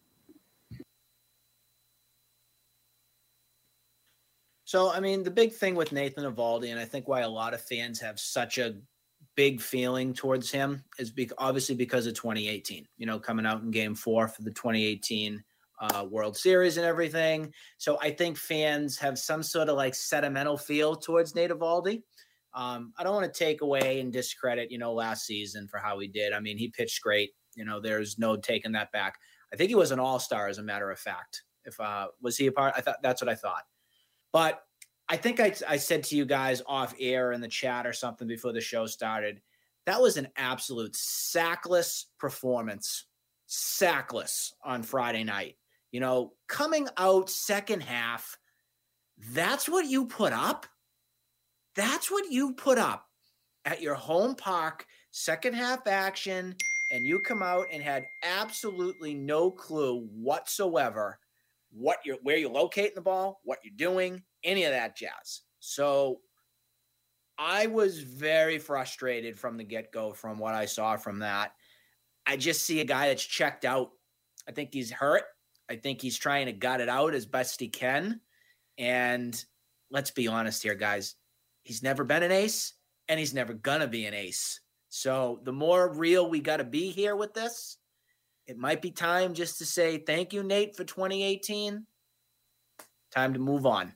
So, the big thing with Nathan Eovaldi, and I think why a lot of fans have such a big feeling towards him is obviously because of 2018, coming out in Game 4 for the 2018 World Series and everything. So I think fans have some sort of sentimental feel towards Nate Eovaldi. I don't want to take away and discredit, last season for how he did. He pitched great. There's no taking that back. I think he was an all-star, as a matter of fact. Was he a part? I thought that's what I thought. But I think I said to you guys off air in the chat or something before the show started, that was an absolute sackless performance. Sackless on Friday night. Coming out second half, that's what you put up? That's what you put up at your home park, second half action, and you come out and had absolutely no clue whatsoever where you're locating the ball, what you're doing, any of that jazz. So I was very frustrated from the get-go from what I saw from that. I just see a guy that's checked out. I think he's hurt. I think he's trying to gut it out as best he can. And let's be honest here, guys. He's never been an ace, and he's never going to be an ace. So the more real we got to be here with this, it might be time just to say thank you, Nate, for 2018. Time to move on.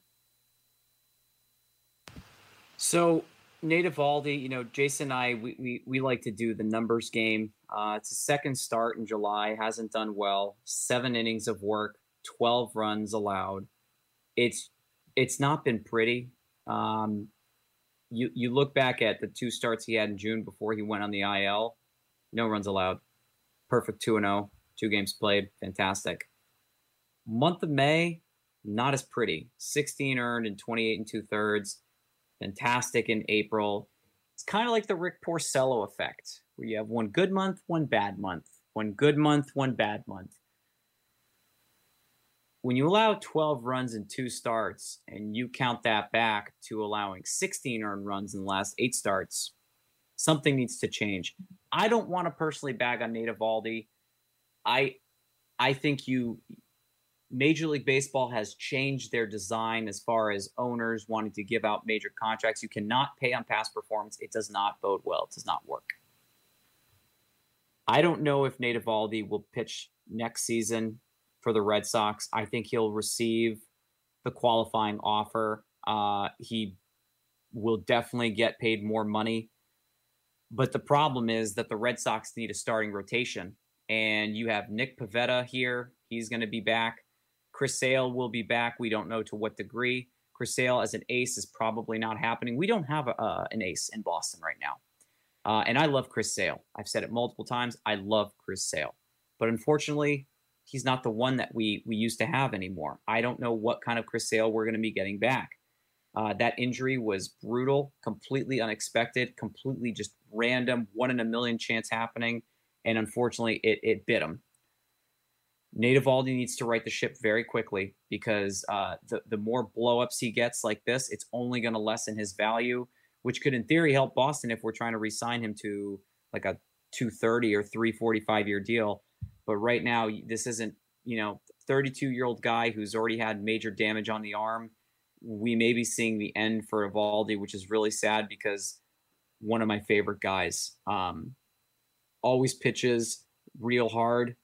So Nate Eovaldi, Jason and I, we like to do the numbers game. It's a second start in July, hasn't done well. 7 innings of work, 12 runs allowed. It's not been pretty. You look back at the 2 starts he had in June before he went on the IL. No runs allowed. Perfect 2-0, 2 games played. Fantastic. Month of May, not as pretty. 16 earned and 28 and 2/3. Fantastic in April. It's kind of like the Rick Porcello effect, where you have one good month, one bad month, one good month, one bad month. When you allow 12 runs in 2 starts and you count that back to allowing 16 earned runs in the last 8 starts, something needs to change. I don't want to personally bag on Nate Eovaldi. I think Major League Baseball has changed their design as far as owners wanting to give out major contracts. You cannot pay on past performance. It does not bode well. It does not work. I don't know if Nate Eovaldi will pitch next season for the Red Sox. I think he'll receive the qualifying offer. He will definitely get paid more money. But the problem is that the Red Sox need a starting rotation. And you have Nick Pivetta here. He's going to be back. Chris Sale will be back. We don't know to what degree. Chris Sale as an ace is probably not happening. We don't have an ace in Boston right now. And I love Chris Sale. I've said it multiple times. I love Chris Sale. But unfortunately, he's not the one that we used to have anymore. I don't know what kind of Chris Sale we're going to be getting back. That injury was brutal, completely unexpected, completely just random, 1 in a million chance happening. And unfortunately, it bit him. Nate Eovaldi needs to right the ship very quickly because the more blowups he gets like this, it's only going to lessen his value, which could in theory help Boston if we're trying to re-sign him to like a 230 or 345-year deal. But right now, this isn't, 32-year-old guy who's already had major damage on the arm. We may be seeing the end for Eovaldi, which is really sad because one of my favorite guys always pitches real hard.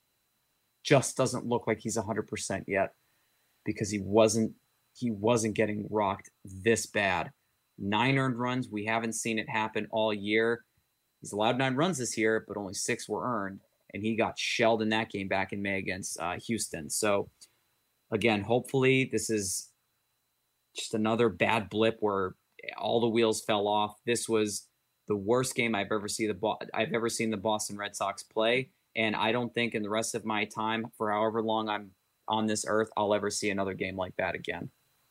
Just doesn't look like he's 100% yet because he wasn't getting rocked this bad. 9 earned runs. We haven't seen it happen all year. He's allowed 9 runs this year, but only 6 were earned. And he got shelled in that game back in May against Houston. So again, hopefully this is just another bad blip where all the wheels fell off. This was the worst game I've ever seen the Boston Red Sox play. And I don't think in the rest of my time, for however long I'm on this earth, I'll ever see another game like that again.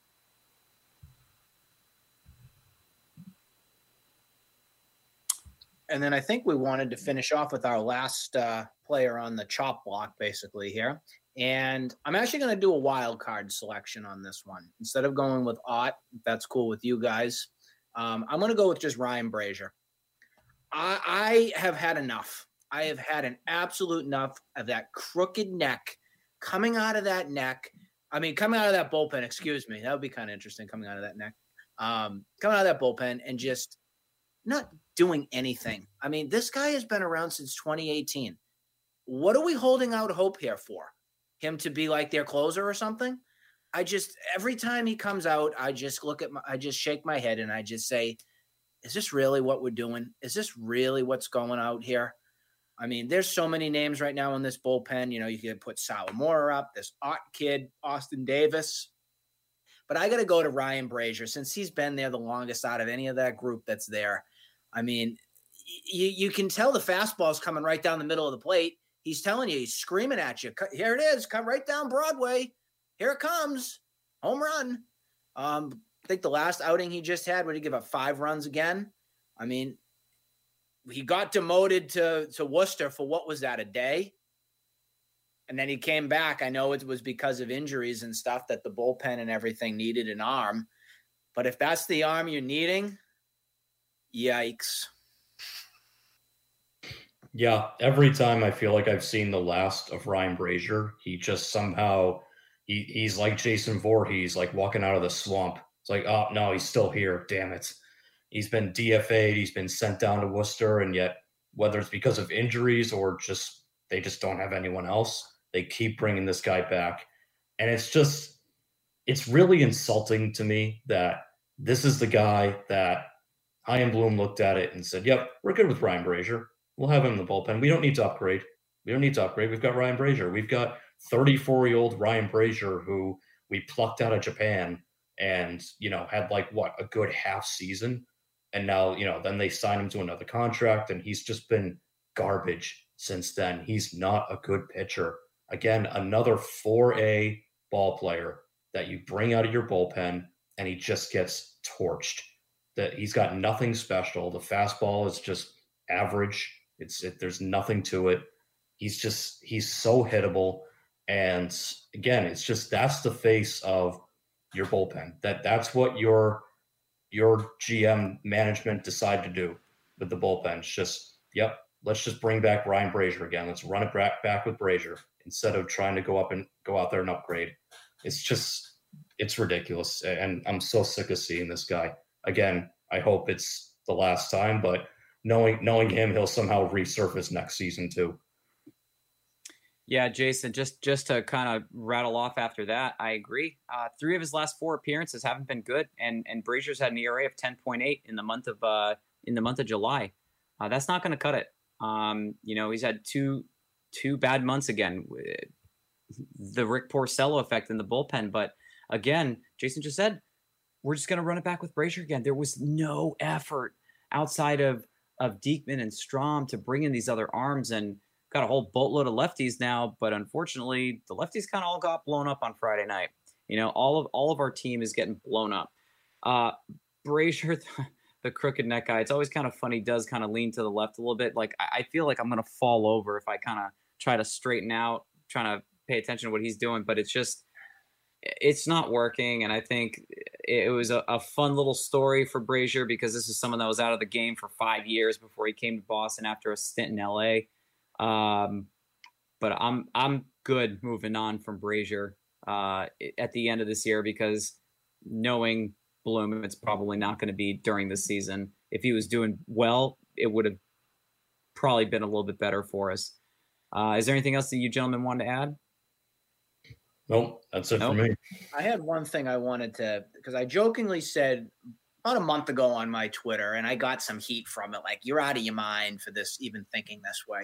And then I think we wanted to finish off with our last player on the chop block, basically here. And I'm actually going to do a wild card selection on this one. Instead of going with Ott, if that's cool with you guys, I'm going to go with just Ryan Brazier. I have had enough. I have had an absolute enough of that crooked neck coming out of that neck. Coming out of that bullpen, excuse me. That would be kind of interesting coming out of that neck. Coming out of that bullpen and just not doing anything. This guy has been around since 2018. What are we holding out hope here for? Him to be like their closer or something? Every time he comes out, I just shake my head and I just say, is this really what we're doing? Is this really what's going out here? There's so many names right now in this bullpen. You could put Sawamura up, this Ott kid, Austin Davis. But I got to go to Ryan Brazier since he's been there the longest out of any of that group that's there. You can tell the fastball's coming right down the middle of the plate. He's telling you, he's screaming at you. Here it is. Come right down Broadway. Here it comes. Home run. I think the last outing he just had, would he give up 5 runs again? He got demoted to Worcester for what was that, a day? And then he came back. I know it was because of injuries and stuff that the bullpen and everything needed an arm. But if that's the arm you're needing, yikes. Yeah, every time I feel like I've seen the last of Ryan Brazier, he just somehow, he's like Jason Voorhees, like walking out of the swamp. It's like, oh, no, he's still here. Damn it. He's been DFA'd. It's been sent down to Worcester. And yet, whether it's because of injuries or they just don't have anyone else, they keep bringing this guy back. And it's really insulting to me that this is the guy that Chaim Bloom looked at it and said, yep, we're good with Ryan Brazier. We'll have him in the bullpen. We don't need to upgrade. We've got Ryan Brazier. We've got 34-year-old Ryan Brazier who we plucked out of Japan and, had a good half season. And now, then they signed him to another contract and he's just been garbage since then. He's not a good pitcher. Again, another 4A ball player that you bring out of your bullpen, and he just gets torched. That he's got nothing special. The fastball is just average. There's nothing to it. He's so hittable. And again, that's the face of your bullpen. That's what your GM management decide to do with the bullpen. It's just, let's just bring back Ryan Brazier again. Let's run it back with Brazier instead of trying to go out there and upgrade. It's ridiculous. And I'm so sick of seeing this guy. Again, I hope it's the last time, but knowing him, he'll somehow resurface next season too. Yeah, Jason, just to kind of rattle off after that, I agree. 3 of his last 4 appearances haven't been good, and Brazier's had an ERA of 10.8 in the month of July. That's not going to cut it. He's had two bad months again. The Rick Porcello effect in the bullpen, but again, Jason just said we're just going to run it back with Brazier again. There was no effort outside of Diekman and Strom to bring in these other arms, and got a whole boatload of lefties now, but unfortunately the lefties kind of all got blown up on Friday night. All of our team is getting blown up. Brazier, the crooked neck guy, it's always kind of funny, does kind of lean to the left a little bit. Like, I feel like I'm going to fall over if I kind of try to straighten out, trying to pay attention to what he's doing, but it's not working. And I think it was a fun little story for Brazier because this is someone that was out of the game for 5 years before he came to Boston after a stint in LA. But I'm good moving on from Brazier at the end of this year, because knowing Bloom, it's probably not going to be during the season. If he was doing well, it would have probably been a little bit better for us. Is there anything else that you gentlemen wanted to add? Nope, that's it for me. I had one thing I wanted to, because I jokingly said about a month ago on my Twitter, and I got some heat from it, like, you're out of your mind for this, even thinking this way.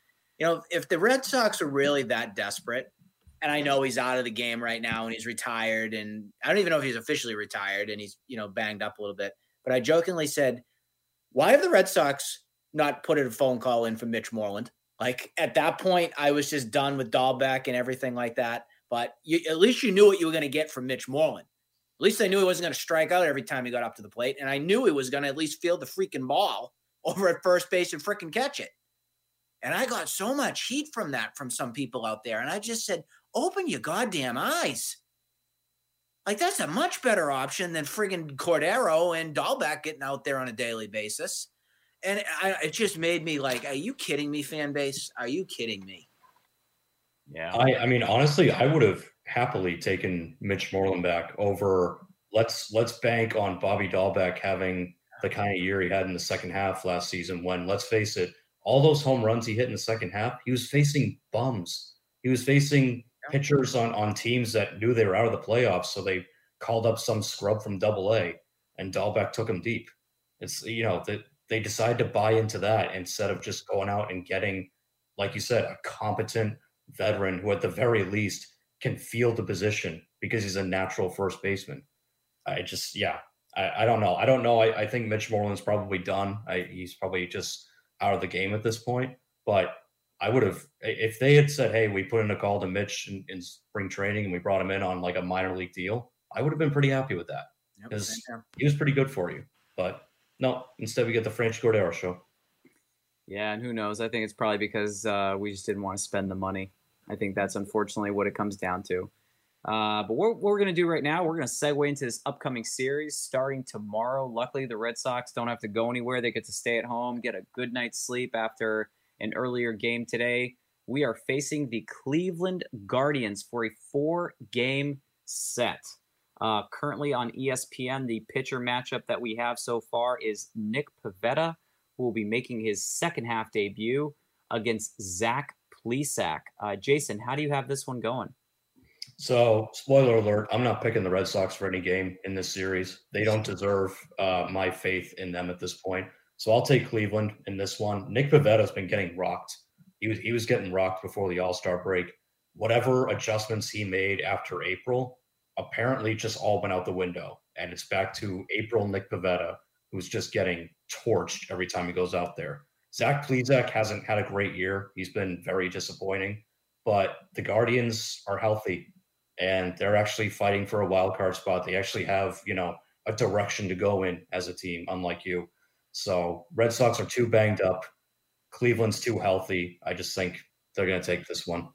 If the Red Sox are really that desperate, and I know he's out of the game right now and he's retired, and I don't even know if he's officially retired and he's, banged up a little bit, but I jokingly said, why have the Red Sox not put a phone call in for Mitch Moreland? Like, at that point, I was just done with Dahlbeck and everything like that. But at least you knew what you were going to get from Mitch Moreland. At least I knew he wasn't going to strike out every time he got up to the plate. And I knew he was going to at least field the freaking ball over at first base and freaking catch it. And I got so much heat from that from some people out there. And I just said, open your goddamn eyes. Like, that's a much better option than friggin' Cordero and Dahlbeck getting out there on a daily basis. And it just made me like, are you kidding me, fan base? Are you kidding me? Yeah. I mean, honestly, I would have happily taken Mitch Moreland back over let's bank on Bobby Dahlbeck having the kind of year he had in the second half last season when, let's face it, all those home runs he hit in the second half, he was facing bums. He was facing pitchers on teams that knew they were out of the playoffs, so they called up some scrub from AA, and Dahlbeck took him deep. It's, that they decided to buy into that instead of just going out and getting, like you said, a competent veteran who at the very least can field the position because he's a natural first baseman. I don't know. I think Mitch Moreland's probably done. He's probably just out of the game at this point. But I would have, if they had said, hey, we put in a call to Mitch in spring training and we brought him in on like a minor league deal, I would have been pretty happy with that because he was pretty good for you. But no, instead we get the Franchy Cordero show. Yeah, and who knows? I think it's probably because we just didn't want to spend the money. I think that's unfortunately what it comes down to. But what we're going to do right now, we're going to segue into this upcoming series starting tomorrow. Luckily, the Red Sox don't have to go anywhere. They get to stay at home, get a good night's sleep after an earlier game today. We are facing the Cleveland Guardians for a 4-game set. Currently on ESPN, the pitcher matchup that we have so far is Nick Pivetta, who will be making his second half debut against Zach Plesac. Jason, how do you have this one going? So, spoiler alert, I'm not picking the Red Sox for any game in this series. They don't deserve my faith in them at this point. So I'll take Cleveland in this one. Nick Pivetta's been getting rocked. He was getting rocked before the All-Star break. Whatever adjustments he made after April apparently just all went out the window. And it's back to April Nick Pivetta, who's just getting torched every time he goes out there. Zach Plesac hasn't had a great year. He's been very disappointing. but the Guardians are healthy and they're actually fighting for a wild card spot. They actually have, a direction to go in as a team, unlike you. So Red Sox are too banged up. Cleveland's too healthy. I just think they're going to take this one.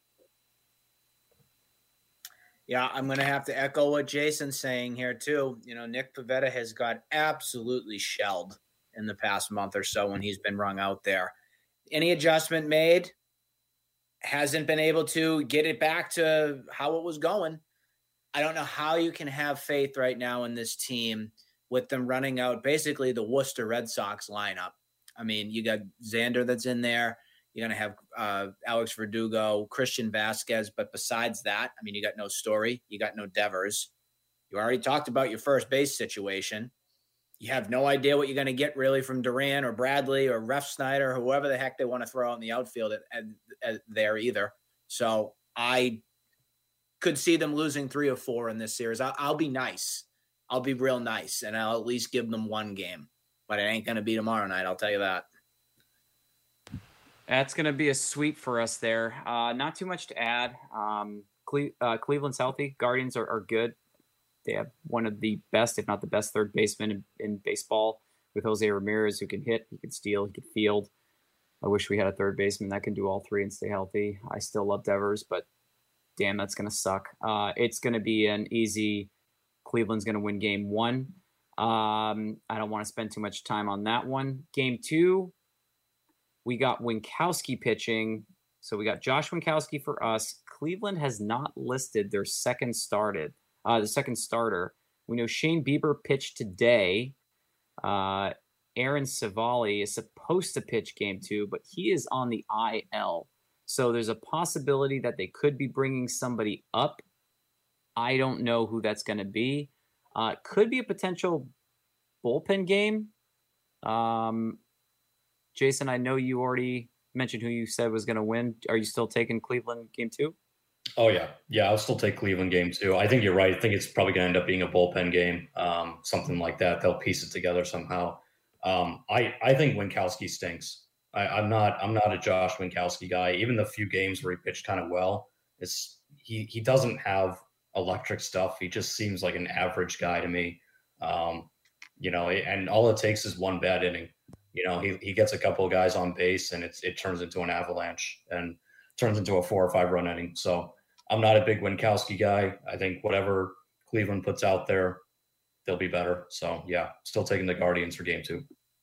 Yeah, I'm going to have to echo what Jason's saying here too. Nick Pivetta has got absolutely shelled in the past month or so when he's been rung out there. Any adjustment made, hasn't been able to get it back to how it was going. I don't know how you can have faith right now in this team with them running out basically the Worcester Red Sox lineup. I mean, you got Xander that's in there. You're going to have Alex Verdugo, Christian Vasquez. But besides that, I mean, you got no Story. You got no Devers. You already talked about your first base situation. You have no idea what you're going to get really from Duran or Bradley or Refsnyder or whoever the heck they want to throw out in the outfield there either. So I could see them losing 3 or 4 in this series. I'll be nice. I'll be real nice, and I'll at least give them one game. But it ain't going to be tomorrow night, I'll tell you that. That's going to be a sweep for us there. Not too much to add. Cleveland's healthy. Guardians are good. They have one of the best, if not the best, third baseman in baseball with Jose Ramirez, who can hit, he can steal, he can field. I wish we had a third baseman that can do all 3 and stay healthy. I still love Devers, but damn, that's going to suck. It's going to be an easy Cleveland's going to win game 1. I don't want to spend too much time on that one. Game 2, we got Winkowski pitching. So we got Josh Winkowski for us. Cleveland has not listed their second starter. We know Shane Bieber pitched today. Aaron Savali is supposed to pitch game 2, but he is on the IL. So there's a possibility that they could be bringing somebody up. I don't know who that's going to be. Could be a potential bullpen game. Jason, I know you already mentioned who you said was going to win. Are you still taking Cleveland game 2? Oh, yeah. Yeah, I'll still take Cleveland game 2. I think you're right. I think it's probably going to end up being a bullpen game, something like that. They'll piece it together somehow. I think Winkowski stinks. I'm not a Josh Winkowski guy. Even the few games where he pitched kind of well, he doesn't have electric stuff. He just seems like an average guy to me. And all it takes is one bad inning. He gets a couple of guys on base and it turns into an avalanche and turns into a 4 or 5 run inning. So I'm not a big Winkowski guy. I think whatever Cleveland puts out there, they'll be better. So yeah, still taking the Guardians for game 2.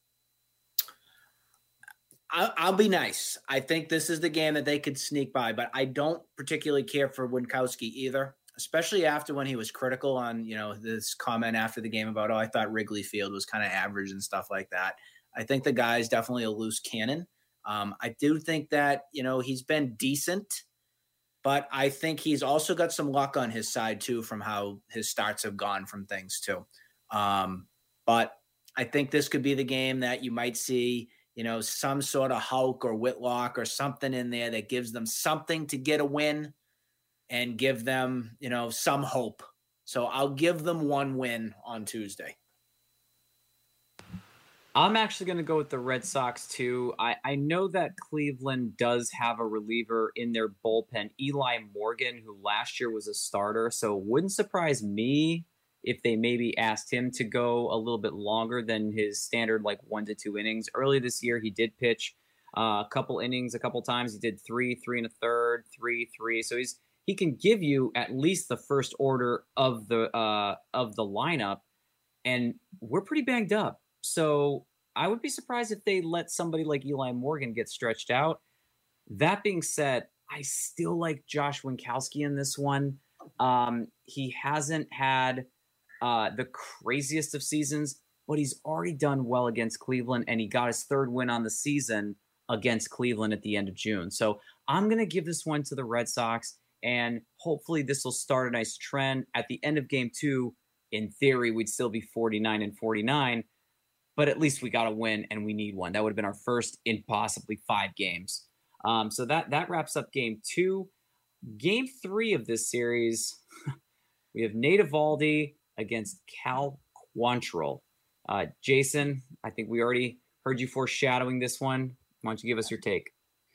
I'll be nice. I think this is the game that they could sneak by, but I don't particularly care for Winkowski either, especially after when he was critical on, this comment after the game about, I thought Wrigley Field was kind of average and stuff like that. I think the guy's definitely a loose cannon. I do think that, he's been decent, but I think he's also got some luck on his side too, from how his starts have gone from things too. But I think this could be the game that you might see, some sort of Hulk or Whitlock or something in there that gives them something to get a win and give them, some hope. So I'll give them one win on Tuesday. I'm actually going to go with the Red Sox too. I know that Cleveland does have a reliever in their bullpen, Eli Morgan, who last year was a starter. So it wouldn't surprise me if they maybe asked him to go a little bit longer than his standard, 1 to 2 innings. Early this year, he did pitch a couple innings, a couple times. He did 3 1/3, 3. So he can give you at least the first order of the lineup, and we're pretty banged up. So I would be surprised if they let somebody like Eli Morgan get stretched out. That being said, I still like Josh Winkowski in this one. He hasn't had the craziest of seasons, but he's already done well against Cleveland, and he got his 3rd win on the season against Cleveland at the end of June. So I'm going to give this one to the Red Sox, and hopefully this will start a nice trend. At the end of game 2, in theory, we'd still be 49-49, but at least we got a win, and we need one. That would have been our first in possibly 5 games. So that wraps up game 2. Game 3 of this series, we have Nate Eovaldi against Cal Quantrill. Jason, I think we already heard you foreshadowing this one. Why don't you give us your take?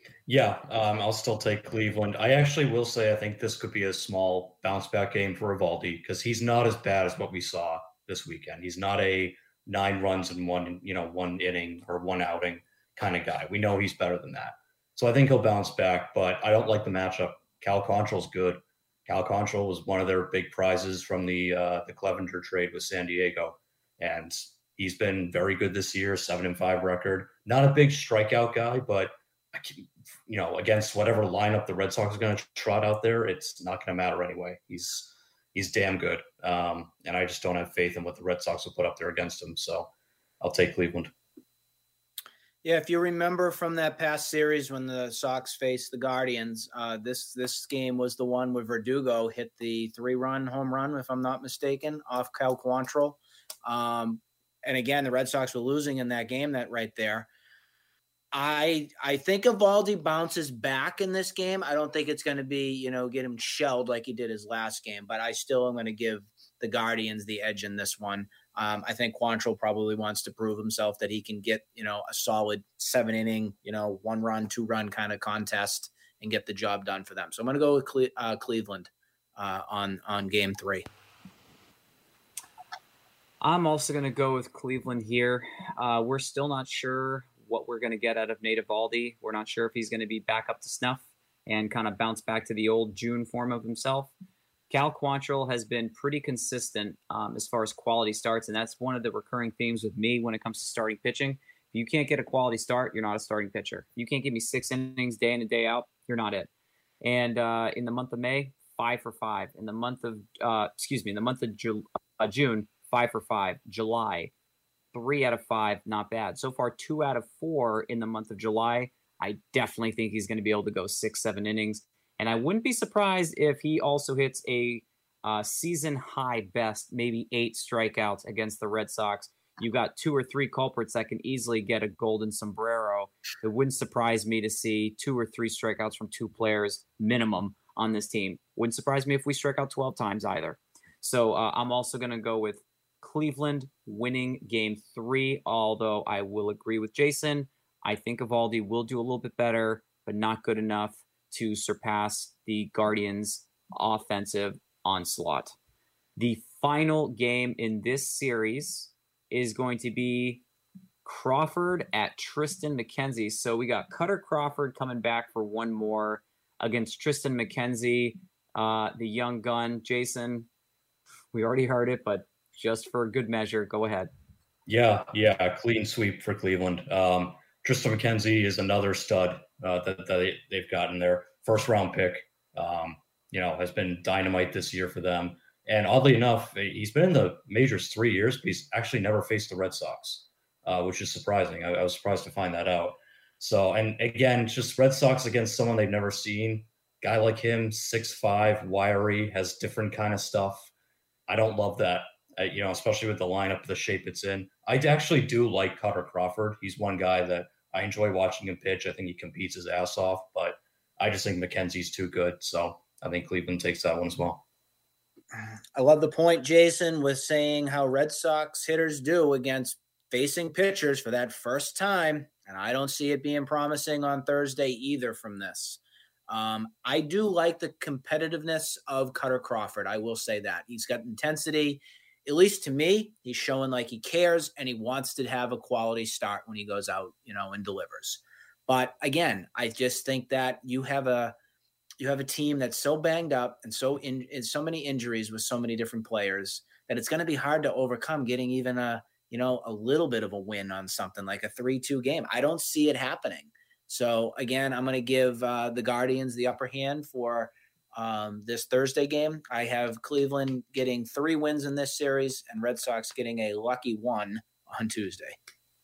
Yeah, I'll still take Cleveland. I actually will say I think this could be a small bounce back game for Evaldi because he's not as bad as what we saw this weekend. He's not a 9 runs in one inning or one outing kind of guy. We know he's better than that. So I think he'll bounce back, but I don't like the matchup. Cal Quantrill's good. Cal Quantrill was one of their big prizes from the Clevenger trade with San Diego, and he's been very good this year. 7-5 record. Not a big strikeout guy, but against whatever lineup the Red Sox are going to trot out there, it's not going to matter anyway. He's damn good, and I just don't have faith in what the Red Sox will put up there against him. So I'll take Cleveland. Yeah, if you remember from that past series when the Sox faced the Guardians, this game was the one where Verdugo hit the 3-run home run, if I'm not mistaken, off Cal Quantrill. And again, the Red Sox were losing in that game right there. I think Evaldi bounces back in this game. I don't think it's going to be, get him shelled like he did his last game, but I still am going to give the Guardians the edge in this one. I think Quantrill probably wants to prove himself that he can get, a solid 7-inning, 1-run, 2-run kind of contest and get the job done for them. So I'm going to go with Cleveland on game 3. I'm also going to go with Cleveland here. We're still not sure what we're going to get out of Nate Evaldi. We're not sure if he's going to be back up to snuff and kind of bounce back to the old June form of himself. Cal Quantrill has been pretty consistent as far as quality starts, and that's one of the recurring themes with me when it comes to starting pitching. If you can't get a quality start, you're not a starting pitcher. If you can't give me 6 innings day in and day out, you're not it. And in the month of May, 5 for 5. In the month of June, 5 for 5. July, 3 out of 5, not bad. So far, 2 out of 4 in the month of July. I definitely think he's going to be able to go 6-7 innings. And I wouldn't be surprised if he also hits a season high best, maybe 8 strikeouts against the Red Sox. You got 2 or 3 culprits that can easily get a golden sombrero. It wouldn't surprise me to see 2 or 3 strikeouts from 2 players minimum on this team. Wouldn't surprise me if we strike out 12 times either. So I'm also going to go with Cleveland winning game 3, although I will agree with Jason. I think Evaldi will do a little bit better, but not good enough to surpass the Guardians' offensive onslaught. The final game in this series is going to be Crawford at Triston McKenzie. So we got Cutter Crawford coming back for one more against Triston McKenzie, the young gun. Jason, we already heard it, but just for good measure, go ahead. Yeah, clean sweep for Cleveland. Triston McKenzie is another stud that they've gotten their first-round pick. Has been dynamite this year for them. And oddly enough, he's been in the majors 3 years, but he's actually never faced the Red Sox, which is surprising. I was surprised to find that out. So, and again, just Red Sox against someone they've never seen. Guy like him, 6'5", wiry, has different kind of stuff. I don't love that, especially with the lineup, the shape it's in. I actually do like Cutter Crawford. He's one guy that I enjoy watching him pitch. I think he competes his ass off, but I just think McKenzie's too good. So I think Cleveland takes that one as well. I love the point, Jason, with saying how Red Sox hitters do against facing pitchers for that first time. And I don't see it being promising on Thursday either from this. I do like the competitiveness of Cutter Crawford. I will say that. He's got intensity. At least to me, he's showing like he cares and he wants to have a quality start when he goes out, and delivers. But again, I just think that you have a team that's so banged up and so in so many injuries with so many different players that it's going to be hard to overcome getting even a little bit of a win on something like a 3-2 game. I don't see it happening. So again, I'm going to give the Guardians the upper hand for this Thursday game. I have Cleveland getting 3 wins in this series and Red Sox getting a lucky 1 on Tuesday.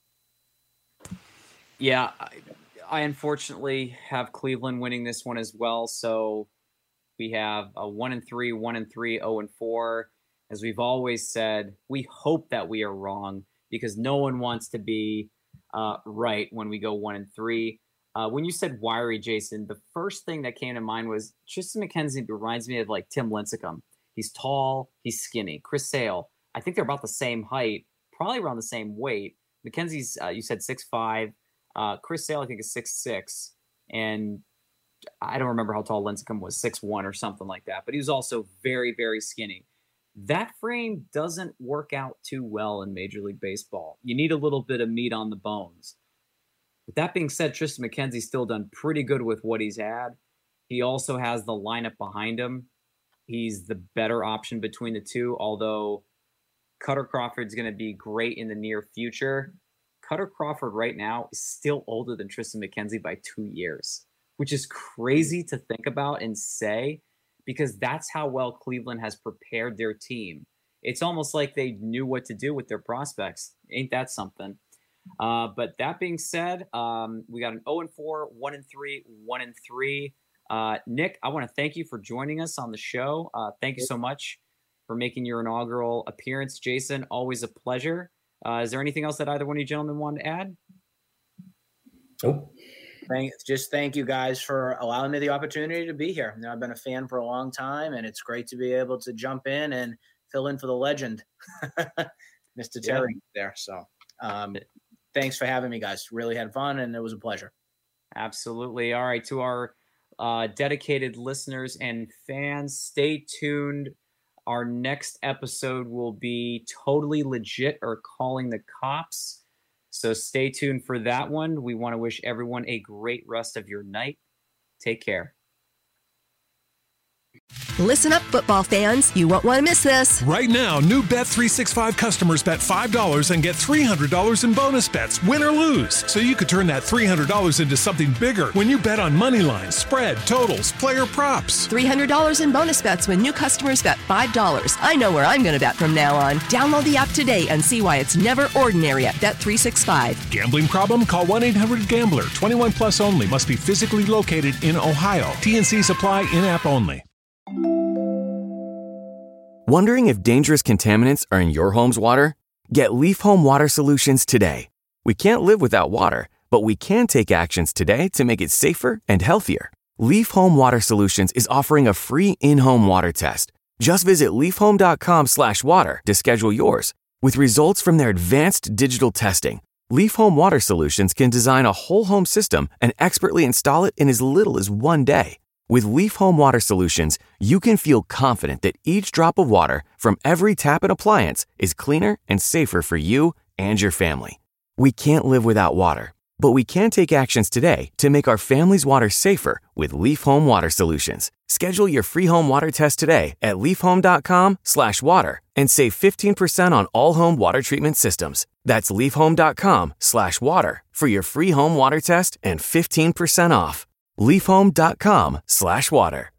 Yeah, I unfortunately have Cleveland winning this one as well. So we have a 1-3, 1-3, 0-4. As we've always said, we hope that we are wrong because no one wants to be right when we go 1-3. When you said wiry, Jason, the first thing that came to mind was Triston McKenzie reminds me of like Tim Lincecum. He's tall, he's skinny. Chris Sale, I think they're about the same height, probably around the same weight. McKenzie's, you said 6'5". Chris Sale, I think, is 6'6". And I don't remember how tall Lincecum was, 6'1" or something like that, but he was also very, very skinny. That frame doesn't work out too well in Major League Baseball. You need a little bit of meat on the bones. With that being said, Triston McKenzie's still done pretty good with what he's had. He also has the lineup behind him. He's the better option between the two, although Cutter Crawford's going to be great in the near future. Cutter Crawford right now is still older than Triston McKenzie by 2 years, which is crazy to think about and say, because that's how well Cleveland has prepared their team. It's almost like they knew what to do with their prospects. Ain't that something? But that being said, we got an 0-4, 1-3, 1-3. Nick, I want to thank you for joining us on the show. Thank you so much for making your inaugural appearance. Jason, always a pleasure. Is there anything else that either one of you gentlemen wanted to add? Nope. Thank you guys for allowing me the opportunity to be here. I've been a fan for a long time, and it's great to be able to jump in and fill in for the legend, Mr. Terry there. So thanks for having me, guys. Really had fun, and it was a pleasure. Absolutely. All right, to our dedicated listeners and fans, stay tuned. Our next episode will be Totally Legit or Calling the Cops. So stay tuned for that one. We want to wish everyone a great rest of your night. Take care. Listen up, football fans. You won't want to miss this. Right now, new Bet365 customers bet $5 and get $300 in bonus bets, win or lose. So you could turn that $300 into something bigger when you bet on money lines, spread, totals, player props. $300 in bonus bets when new customers bet $5. I know where I'm going to bet from now on. Download the app today and see why it's never ordinary at Bet365. Gambling problem? Call 1-800-GAMBLER. 21 plus only. Must be physically located in Ohio. T&Cs apply. In-app only. Wondering if dangerous contaminants are in your home's water? Get Leaf Home Water Solutions today. We can't live without water, but we can take actions today to make it safer and healthier. Leaf Home Water Solutions is offering a free in-home water test. Just visit leafhome.com/water to schedule yours. With results from their advanced digital testing, Leaf Home Water Solutions can design a whole home system and expertly install it in as little as 1 day. With Leaf Home Water Solutions, you can feel confident that each drop of water from every tap and appliance is cleaner and safer for you and your family. We can't live without water, but we can take actions today to make our family's water safer with Leaf Home Water Solutions. Schedule your free home water test today at leafhome.com/water and save 15% on all home water treatment systems. That's leafhome.com/water for your free home water test and 15% off. leafhome.com/water.